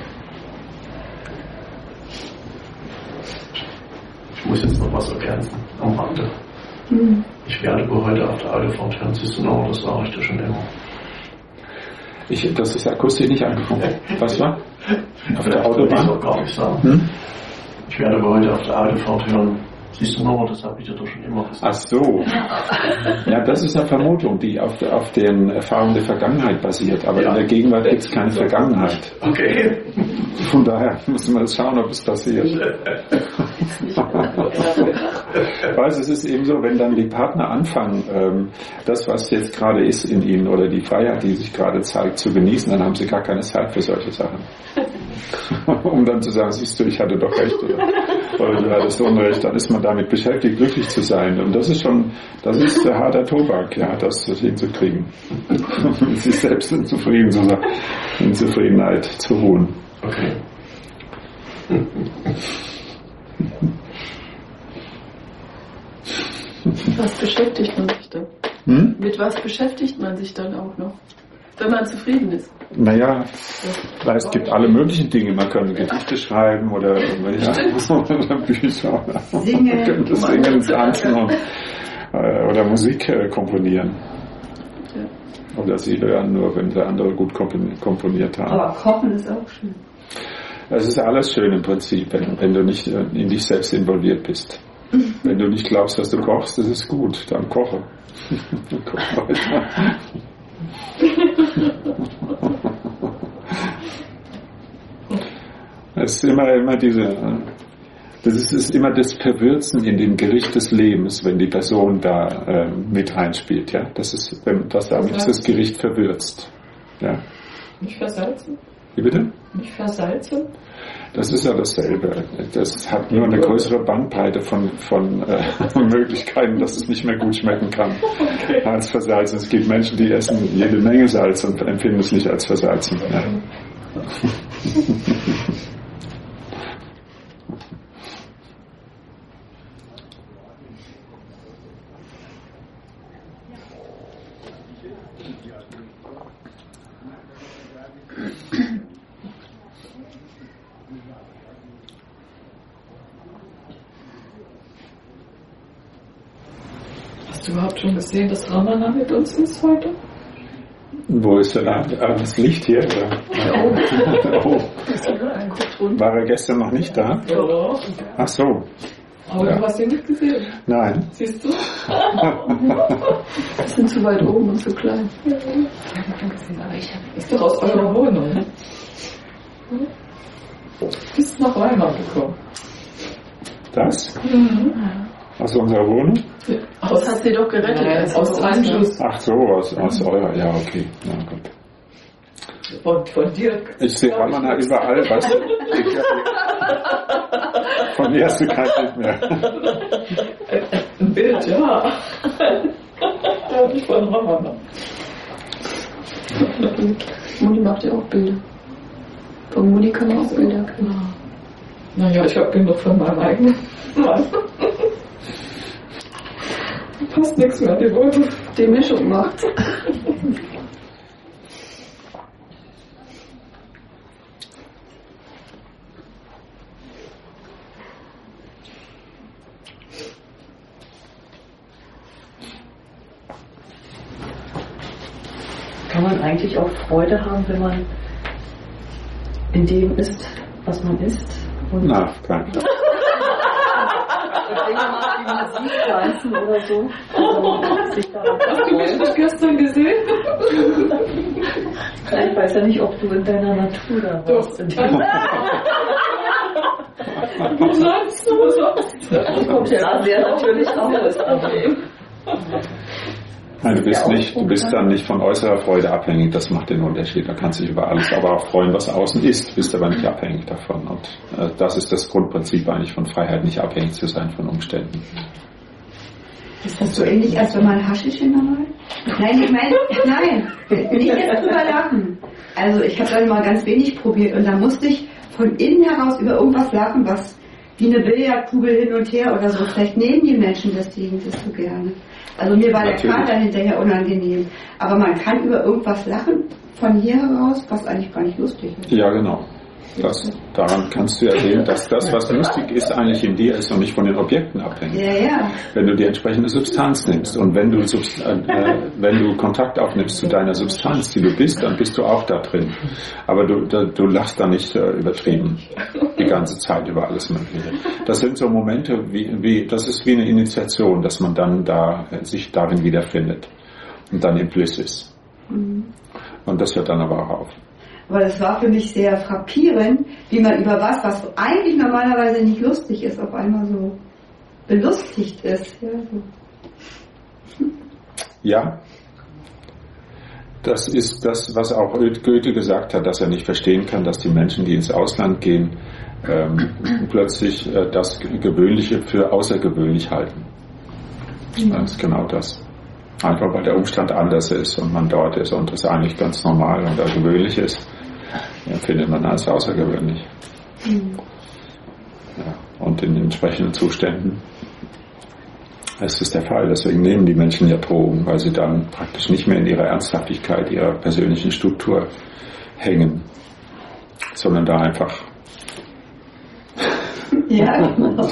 Ich muss jetzt noch was ergänzen am Rande. Ich werde wohl heute auf der Autofahrt hören, siehst du noch, das sage ich dir schon immer. Das ist akustisch nicht angekommen. Was war? Auf der Autobahn? Das auch gar nicht sagen. Ich werde wohl heute auf der Autofahrt hören. Siehst du noch, das habe ich dir doch schon immer gesagt. Ach so. Ja, das ist eine Vermutung, die auf den Erfahrungen der Vergangenheit basiert. Aber in der Gegenwart gibt es keine Vergangenheit. Okay. Von daher müssen wir schauen, ob es passiert. Weißt du, es ist eben so, wenn dann die Partner anfangen, das, was jetzt gerade ist in ihnen oder die Freiheit, die sich gerade zeigt, zu genießen, dann haben sie gar keine Zeit für solche Sachen. Um dann zu sagen, siehst du, ich hatte doch recht oder du hattest Unrecht, dann ist man damit beschäftigt, glücklich zu sein. Und das ist harter Tobak, ja, das hinzukriegen. Sich selbst in Zufriedenheit zu ruhen. Okay. was beschäftigt man sich dann? Mit was beschäftigt man sich dann auch noch, wenn man zufrieden ist? Naja, weil es gibt alle möglichen Dinge. Man kann Gedichte schreiben oder Bücher oder Singen, tanzen oder Musik komponieren. Ja. Oder sie hören nur, wenn wir andere gut komponiert haben. Aber Kochen ist auch schön. Es ist alles schön im Prinzip, wenn du nicht in dich selbst involviert bist. Wenn du nicht glaubst, dass du kochst, das ist gut, dann koche. Koch weiter. Es ist immer das ist immer das Verwürzen in dem Gericht des Lebens, wenn die Person da mit reinspielt, ja. Das ist, damit ist das Gericht verwürzt. Ja. Nicht versalzen? Wie bitte? Nicht versalzen? Das ist ja dasselbe. Das hat nur eine größere Bandbreite von Möglichkeiten, dass es nicht mehr gut schmecken kann als versalzen. Es gibt Menschen, die essen jede Menge Salz und empfinden es nicht als versalzen. Ja. Hast du überhaupt schon gesehen, dass Ramana mit uns ist heute? Wo ist er da? Das Licht hier? Oder? Oh. War er gestern noch nicht da? Ja. Ach so. Aber du hast ihn nicht gesehen. Nein. Siehst du? Wir sind zu weit oben und zu klein. Ist doch aus eurer Wohnung. Bist nach Weimar gekommen. Das? Aus unserer Wohnung? Das hat sie doch gerettet. Ja, aus Anschluss. Ach so, aus eurer. Ja, okay. Na gut. Von dir. Ich sehe Ramana überall, was? Von mir hast du kein Bild mehr. Ein Bild, ja. Ja, nicht von Ramana. Moni macht ja auch Bilder. Von Moni kann man auch Bilder kriegen. Naja, ich habe genug von meinem eigenen Mann. Passt nichts mehr, die wollte die Mischung macht. Kann man eigentlich auch Freude haben, wenn man in dem ist, was man ist? Und Na, kein. Dinge macht wie Musik tanzen oder so. Also, sich daran Hast du mich nicht gestern gesehen? Ich weiß ja nicht, ob du in deiner Natur da warst. Wo sonst? Du kommst ja sehr natürlich raus. Nein, du bist dann nicht von äußerer Freude abhängig, das macht den Unterschied. Da kannst du dich über alles aber auch freuen, was außen ist, bist aber nicht abhängig davon. Und das ist das Grundprinzip eigentlich von Freiheit, nicht abhängig zu sein von Umständen. Ist das so ähnlich, als wenn man Haschisch in der Wahl? Nein, ich meine, nein, nicht jetzt drüber lachen. Also ich habe dann mal ganz wenig probiert und da musste ich von innen heraus über irgendwas lachen, was wie eine Billardkugel hin und her oder so. Vielleicht nehmen die Menschen deswegen das so gerne. Also mir war Natürlich. der Kater hinterher unangenehm. Aber man kann über irgendwas lachen von hier heraus, was eigentlich gar nicht lustig ist. Ja, genau. Daran kannst du ja sehen, dass das, was lustig ist, eigentlich in dir ist und nicht von den Objekten abhängig. Ja, ja. Wenn du die entsprechende Substanz nimmst und wenn du Kontakt aufnimmst zu deiner Substanz, die du bist, dann bist du auch da drin. Aber du lachst da nicht übertrieben die ganze Zeit über alles Mögliche. Das sind so Momente, das ist wie eine Initiation, dass man dann sich darin wiederfindet und dann im Bliss ist. Und das hört dann aber auch auf. Aber das war für mich sehr frappierend, wie man über was eigentlich normalerweise nicht lustig ist, auf einmal so belustigt ist. Ja, so. Ja, das ist das, was auch Goethe gesagt hat, dass er nicht verstehen kann, dass die Menschen, die ins Ausland gehen, plötzlich das Gewöhnliche für außergewöhnlich halten. Das ist genau das. Einfach weil der Umstand anders ist und man dort ist und es eigentlich ganz normal und gewöhnlich ist, empfindet man als außergewöhnlich. Ja, und in entsprechenden Zuständen Das ist der Fall. Deswegen nehmen die Menschen ja Drogen, weil sie dann praktisch nicht mehr in ihrer Ernsthaftigkeit, ihrer persönlichen Struktur hängen, sondern da einfach. Ja, genau.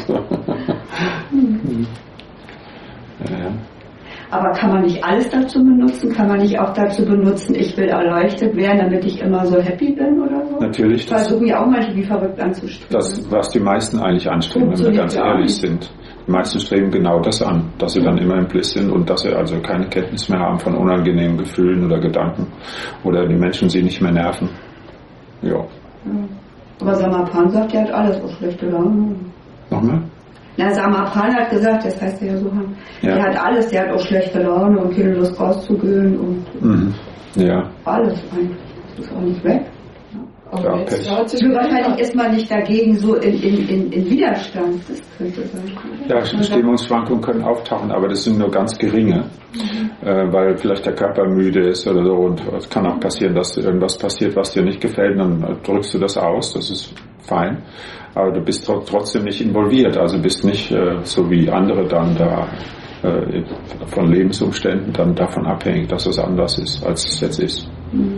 Ja. Aber kann man nicht alles dazu benutzen? Kann man nicht auch dazu benutzen, ich will erleuchtet werden, damit ich immer so happy bin oder so? Natürlich. Versuchen ja auch manche wie verrückt anzustreben. Das, was die meisten eigentlich anstreben, wenn wir ganz ehrlich sind. Die meisten streben genau das an, dass sie dann immer im Bliss sind und dass sie also keine Kenntnis mehr haben von unangenehmen Gefühlen oder Gedanken oder die Menschen sie nicht mehr nerven. Ja. Aber Samapan sagt, er hat alles, auch schlechte Laune. Nochmal? Na, Samapan hat gesagt, das heißt ja so, Ja. der hat alles, der hat auch schlechte Laune und keine Lust rauszugehen und Ja. alles eigentlich. Das ist auch nicht weg. Aber Ja, jetzt Pech. hat sich Nur wahrscheinlich ist man nicht dagegen so in Widerstand. Das könnte sein. Ja, Stimmungsschwankungen können auftauchen, aber das sind nur ganz geringe, weil vielleicht der Körper müde ist oder so und es kann auch passieren, dass irgendwas passiert, was dir nicht gefällt, dann drückst du das aus, das ist fein, aber du bist trotzdem nicht involviert, also bist nicht so wie andere dann da von Lebensumständen dann davon abhängig, dass es anders ist, als es jetzt ist.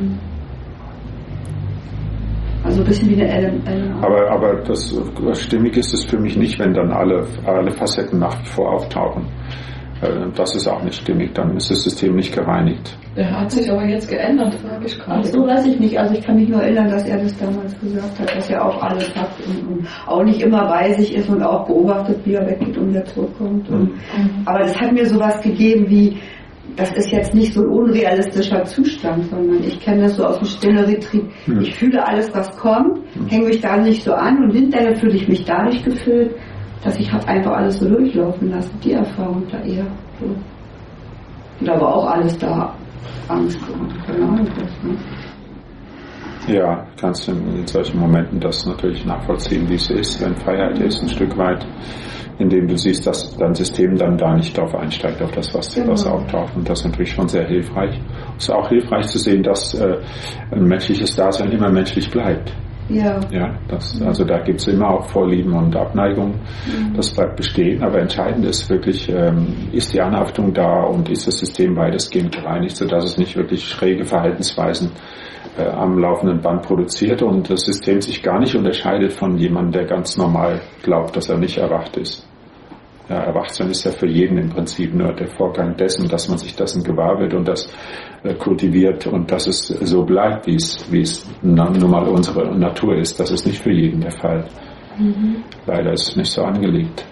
Also ein bisschen wie eine LML. Aber das stimmig ist es für mich nicht, wenn dann alle Facetten nach wie vor auftauchen. Das ist auch nicht stimmig, dann ist das System nicht gereinigt. Der hat sich aber jetzt geändert, frage ich gerade. So weiß ich nicht. Also ich kann mich nur erinnern, dass er das damals gesagt hat, dass er auch alles hat und auch nicht immer bei sich ist und auch beobachtet, wie er weggeht und wieder zurückkommt. Aber das hat mir sowas gegeben wie, das ist jetzt nicht so ein unrealistischer Zustand, sondern ich kenne das so aus dem Stille-Retreat. Ich fühle alles, was kommt, hänge mich da nicht so an und hinterher fühle ich mich dadurch gefüllt, dass ich habe einfach alles so durchlaufen lassen. Die Erfahrung da eher so. Und da war auch alles da. Angst und keine Ahnung was, ne? Ja, kannst du in solchen Momenten das natürlich nachvollziehen, wie es ist, wenn Freiheit ist, ein Stück weit, indem du siehst, dass dein System dann da nicht drauf einsteigt, auf das, was auftaucht. Und das ist natürlich schon sehr hilfreich. Es ist auch hilfreich zu sehen, dass ein menschliches Dasein immer menschlich bleibt. Ja. Ja, also da gibt es immer auch Vorlieben und Abneigungen. Das bleibt bestehen, aber entscheidend ist wirklich, ist die Anhaftung da und ist das System weitestgehend gereinigt, sodass es nicht wirklich schräge Verhaltensweisen am laufenden Band produziert und das System sich gar nicht unterscheidet von jemandem, der ganz normal glaubt, dass er nicht erwacht ist. Ja, Erwachtsein ist ja für jeden im Prinzip nur der Vorgang dessen, dass man sich dessen gewahr wird und das kultiviert und dass es so bleibt, wie es nun mal unsere Natur ist. Das ist nicht für jeden der Fall. Leider ist es nicht so angelegt.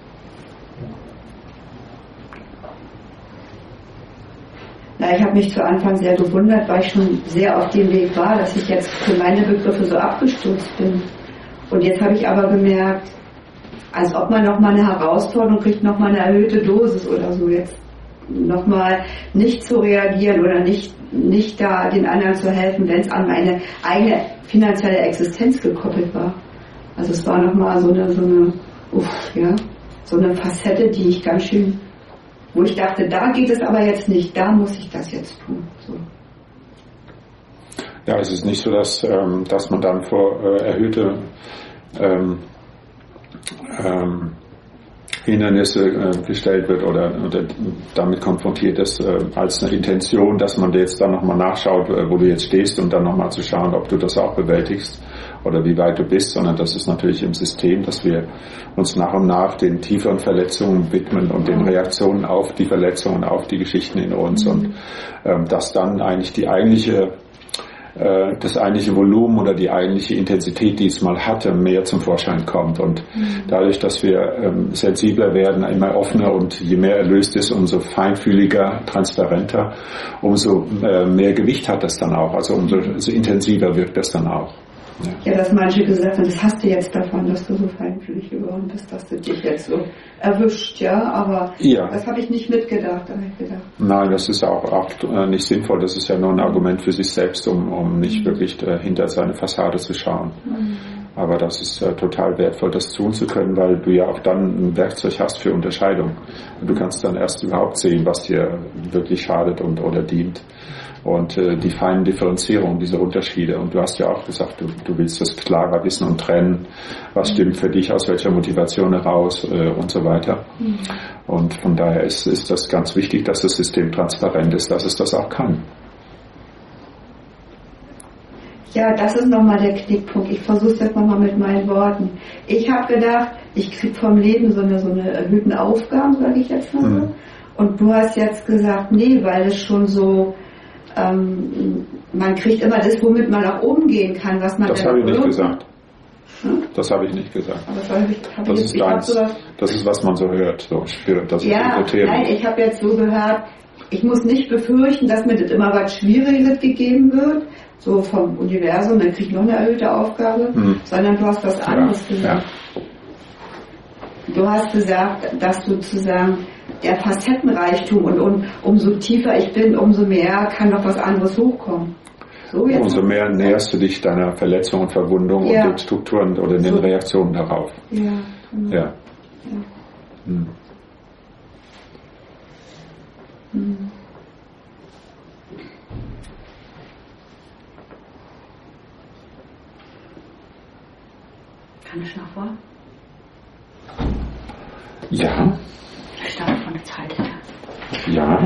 Na, ich habe mich zu Anfang sehr gewundert, weil ich schon sehr auf dem Weg war, dass ich jetzt für meine Begriffe so abgestürzt bin. Und jetzt habe ich aber gemerkt, als ob man nochmal eine Herausforderung kriegt, nochmal eine erhöhte Dosis oder so, jetzt nochmal nicht zu reagieren oder nicht da den anderen zu helfen, wenn es an meine eigene finanzielle Existenz gekoppelt war. Also es war nochmal so eine Facette, die ich ganz schön, wo ich dachte, da geht es aber jetzt nicht, da muss ich das jetzt tun. So. Ja, es ist nicht so, dass man dann vor erhöhte Hindernisse gestellt wird oder damit konfrontiert ist als eine Intention, dass man jetzt dann nochmal nachschaut, wo du jetzt stehst und dann nochmal zu schauen, ob du das auch bewältigst oder wie weit du bist, sondern das ist natürlich im System, dass wir uns nach und nach den tieferen Verletzungen widmen und den Reaktionen auf die Verletzungen, auf die Geschichten in uns und dass dann eigentlich das eigentliche Volumen oder die eigentliche Intensität, die es mal hatte, mehr zum Vorschein kommt. Und dadurch, dass wir sensibler werden, immer offener und je mehr erlöst ist, umso feinfühliger, transparenter, umso mehr Gewicht hat das dann auch. Also umso intensiver wirkt das dann auch. Ja, dass manche gesagt haben, das hast du jetzt davon, dass du so feinfühlig geworden bist, dass du dich jetzt so erwischt, ja, aber das habe ich nicht mitgedacht, habe ich gedacht. Nein, das ist auch nicht sinnvoll, das ist ja nur ein Argument für sich selbst, um nicht wirklich hinter seine Fassade zu schauen. Aber das ist total wertvoll, das tun zu können, weil du ja auch dann ein Werkzeug hast für Unterscheidung. Du kannst dann erst überhaupt sehen, was dir wirklich schadet oder dient. Und die feinen Differenzierungen, diese Unterschiede. Und du hast ja auch gesagt, du willst das klarer wissen und trennen, was stimmt für dich, aus welcher Motivation heraus und so weiter. Und von daher ist das ganz wichtig, dass das System transparent ist, dass es das auch kann. Ja, das ist nochmal der Knickpunkt. Ich versuche es jetzt nochmal mit meinen Worten. Ich habe gedacht, ich kriege vom Leben so eine erhöhten Aufgaben, sage ich jetzt mal so. Und du hast jetzt gesagt, nee, weil es schon so, man kriegt immer das, womit man auch umgehen kann, was man... Das habe ich nicht gesagt. Das habe ich nicht gesagt. Aber das ist, was man so hört. So, das ja, nein, ich habe jetzt so gehört, ich muss nicht befürchten, dass mir das immer was Schwieriges gegeben wird, so vom Universum, dann kriege ich noch eine erhöhte Aufgabe, sondern du hast was anderes gesagt. Ja. Du hast gesagt, dass sozusagen der Facettenreichtum und umso tiefer ich bin, umso mehr kann noch was anderes hochkommen. So jetzt umso mehr näherst du dich deiner Verletzung und Verwundung und den Strukturen oder den Reaktionen darauf. Ja. Genau. Ja. Kann ich noch vor? Ja. Ich starte von der Zeit her. Ja.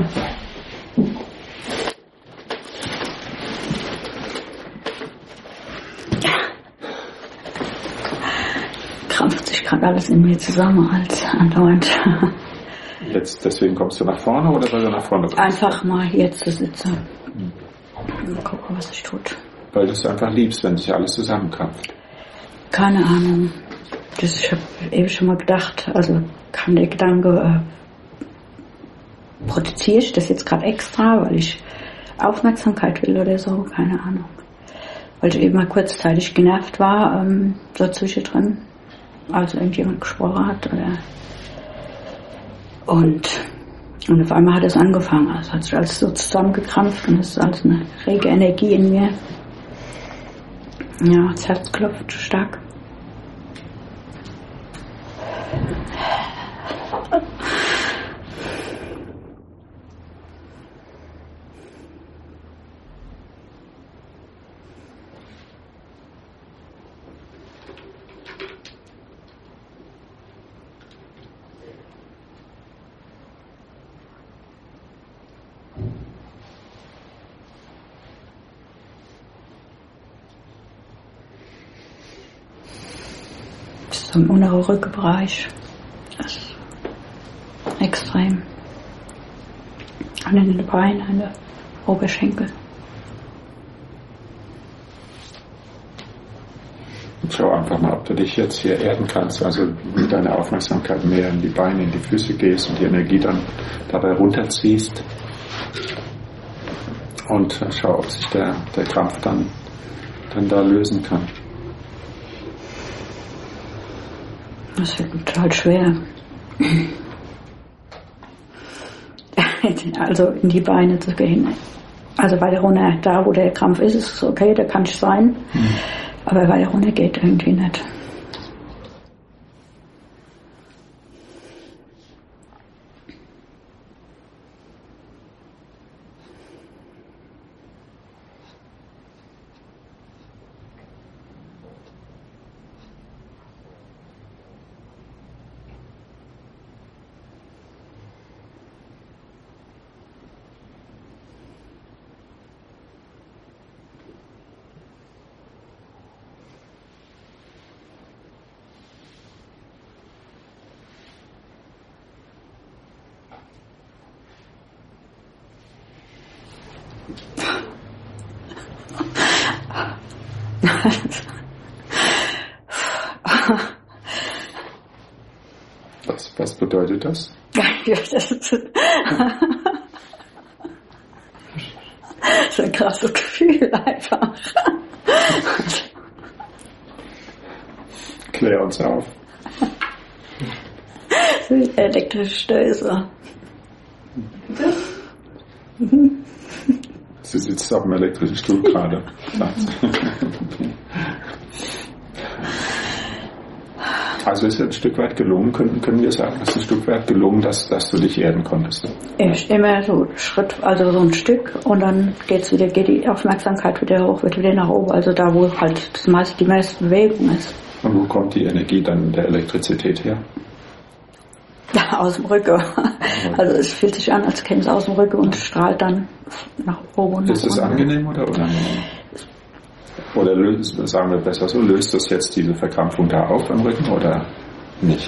Krampft sich gerade alles in mir zusammen als andauernd. Jetzt, deswegen kommst du nach vorne oder soll er nach vorne kommen? Einfach mal hier zu sitzen. Mal gucken, was sich tut. Weil du es einfach liebst, wenn sich alles zusammenkrampft. Keine Ahnung. Ich habe eben schon mal gedacht, also kam der Gedanke, produziere ich das jetzt gerade extra, weil ich Aufmerksamkeit will oder so, keine Ahnung. Weil ich eben mal kurzzeitig genervt war, so zwischendrin, als irgendjemand gesprochen hat. Und auf einmal hat es angefangen, also hat sich alles so zusammengekrampft und es ist alles eine rege Energie in mir. Ja, das Herz klopft stark. Im unteren Rückenbereich. Das ist extrem. Und in den Beinen, an der Oberschenkel. Schau einfach mal, ob du dich jetzt hier erden kannst, also mit deiner Aufmerksamkeit mehr in die Beine, in die Füße gehst und die Energie dann dabei runterziehst. Und schau, ob sich der Krampf dann da lösen kann. Das wird total schwer. Also in die Beine zu gehen. Also weiter runter, da wo der Krampf ist, ist es okay, da kann ich sein. Aber weiter runter geht irgendwie nicht. Was bedeutet das? Das ist ein krasses Gefühl einfach. Klär uns auf. Elektrische Stöße. Sie sitzt auf dem elektrischen Stuhl gerade. Also ist es ein Stück weit gelungen, können wir sagen, es ist ein Stück weit gelungen, dass du dich erden konntest? Immer so Schritt, also so ein Stück und dann geht die Aufmerksamkeit wieder hoch, wird wieder nach oben, also da, wo halt die meiste Bewegung ist. Und wo kommt die Energie dann der Elektrizität her? Aus dem Rücken. Also es fühlt sich an, als käme es aus dem Rücken und strahlt dann nach oben. Und ist das angenehm oder unangenehm? Oder sagen wir besser so, löst das jetzt diese Verkrampfung da auf am Rücken oder nicht?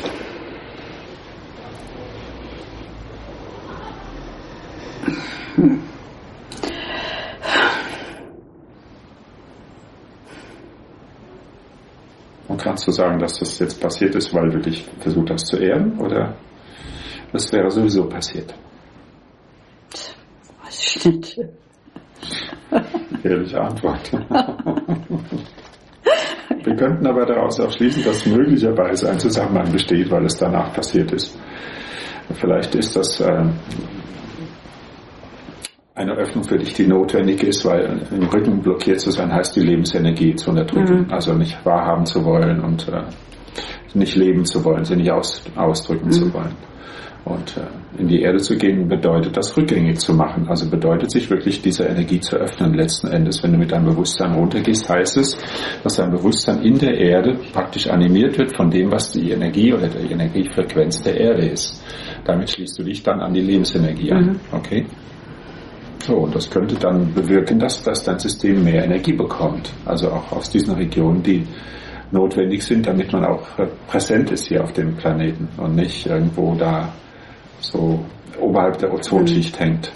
Und kannst du sagen, dass das jetzt passiert ist, weil du dich versucht hast zu ehren, oder das wäre sowieso passiert? Weiß ich nicht. Ehrliche Antwort. Wir könnten aber daraus auch schließen, dass möglicherweise ein Zusammenhang besteht, weil es danach passiert ist. Vielleicht ist das eine Öffnung für dich, die notwendig ist, weil im Rücken blockiert zu sein, heißt die Lebensenergie zu unterdrücken. Also nicht wahrhaben zu wollen und nicht leben zu wollen, sie nicht ausdrücken zu wollen. Und in die Erde zu gehen, bedeutet das rückgängig zu machen. Also bedeutet sich wirklich dieser Energie zu öffnen. Letzten Endes, wenn du mit deinem Bewusstsein runtergehst, heißt es, dass dein Bewusstsein in der Erde praktisch animiert wird von dem, was die Energie oder die Energiefrequenz der Erde ist. Damit schließt du dich dann an die Lebensenergie an. Okay? So, und das könnte dann bewirken, dass dein System mehr Energie bekommt. Also auch aus diesen Regionen, die notwendig sind, damit man auch präsent ist hier auf dem Planeten und nicht irgendwo da so oberhalb der Ozonschicht hängt.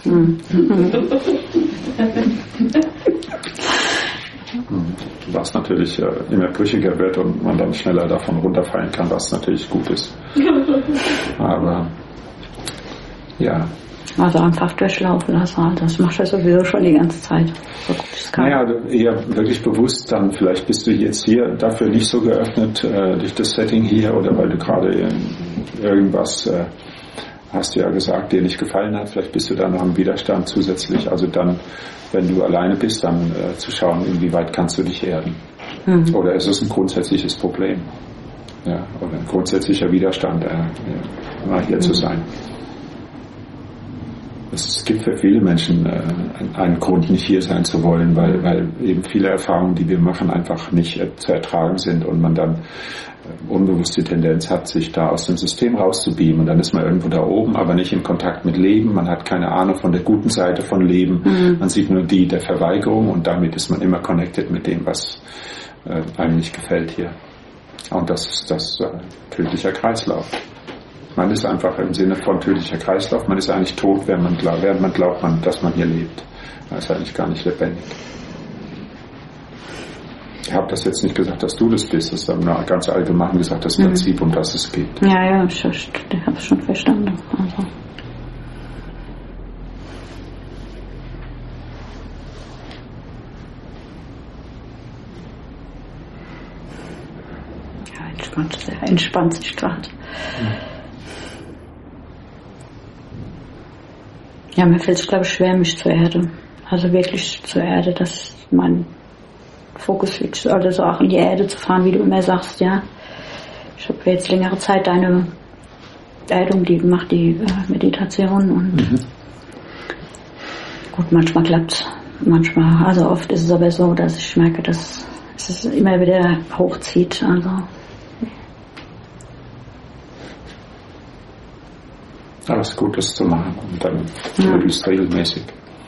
Was natürlich immer brüchiger wird und man dann schneller davon runterfallen kann, was natürlich gut ist. Aber ja. Also einfach durchlaufen lassen. Das machst du sowieso schon die ganze Zeit. So gut es kann. Naja, eher wirklich bewusst dann, vielleicht bist du jetzt hier dafür nicht so geöffnet durch das Setting hier oder weil du gerade irgendwas hast du ja gesagt, dir nicht gefallen hat, vielleicht bist du da noch im Widerstand zusätzlich. Also dann, wenn du alleine bist, dann zu schauen, inwieweit kannst du dich erden. Oder ist es ein grundsätzliches Problem? Ja, oder ein grundsätzlicher Widerstand, mal hier zu sein. Es gibt für viele Menschen einen Grund, nicht hier sein zu wollen, weil eben viele Erfahrungen, die wir machen, einfach nicht zu ertragen sind und man dann unbewusst die Tendenz hat, sich da aus dem System rauszubeamen. Und dann ist man irgendwo da oben, aber nicht in Kontakt mit Leben. Man hat keine Ahnung von der guten Seite von Leben. Man sieht nur die der Verweigerung und damit ist man immer connected mit dem, was einem nicht gefällt hier. Und das ist das tödlicher Kreislauf. Man ist einfach im Sinne von tödlicher Kreislauf, man ist eigentlich tot, während man glaubt, dass man hier lebt. Man ist eigentlich gar nicht lebendig. Ich habe das jetzt nicht gesagt, dass du das bist, das ist dann ganz allgemein gesagt, das Prinzip, um das es geht. Ja, ich habe es schon verstanden. Also. Ja, entspannt sich gerade. Ja, mir fällt es, glaube ich, schwer, mich zur Erde. Also wirklich zur Erde, dass mein Fokus liegt, also auch in die Erde zu fahren, wie du immer sagst, ja. Ich habe jetzt längere Zeit deine Erdung, die macht die Meditation und gut, manchmal klappt's, manchmal, also oft ist es aber so, dass ich merke, dass es immer wieder hochzieht, also. Aber es ist gut, das zu machen und dann möglichst regelmäßig.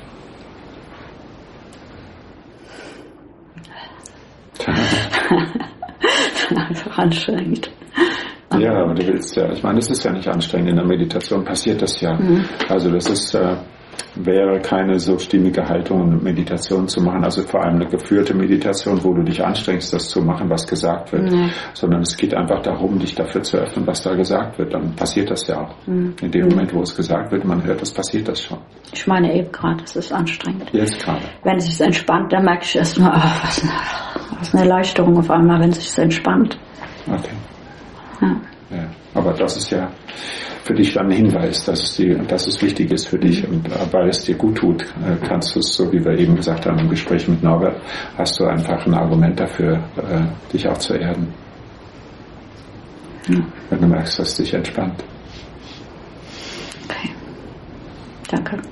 Einfach anstrengend. Ja, aber du willst ja, ich meine, das ist ja nicht anstrengend, in der Meditation passiert das ja. Also das ist, wäre keine so stimmige Haltung, Meditation zu machen, also vor allem eine geführte Meditation, wo du dich anstrengst, das zu machen, was gesagt wird, sondern es geht einfach darum, dich dafür zu öffnen, was da gesagt wird, dann passiert das ja auch. In dem Moment, wo es gesagt wird, man hört, das passiert das schon. Ich meine eben gerade, es ist anstrengend. Jetzt gerade. Wenn es sich entspannt, dann merke ich erst mal, was eine Erleichterung auf einmal, wenn es sich entspannt. Okay. Ja. Aber das ist ja für dich dann ein Hinweis, dass es wichtig ist für dich und weil es dir gut tut, kannst du es, so wie wir eben gesagt haben im Gespräch mit Norbert, hast du einfach ein Argument dafür, dich auch zu erden. Ja. Wenn du merkst, dass es dich entspannt. Okay. Danke.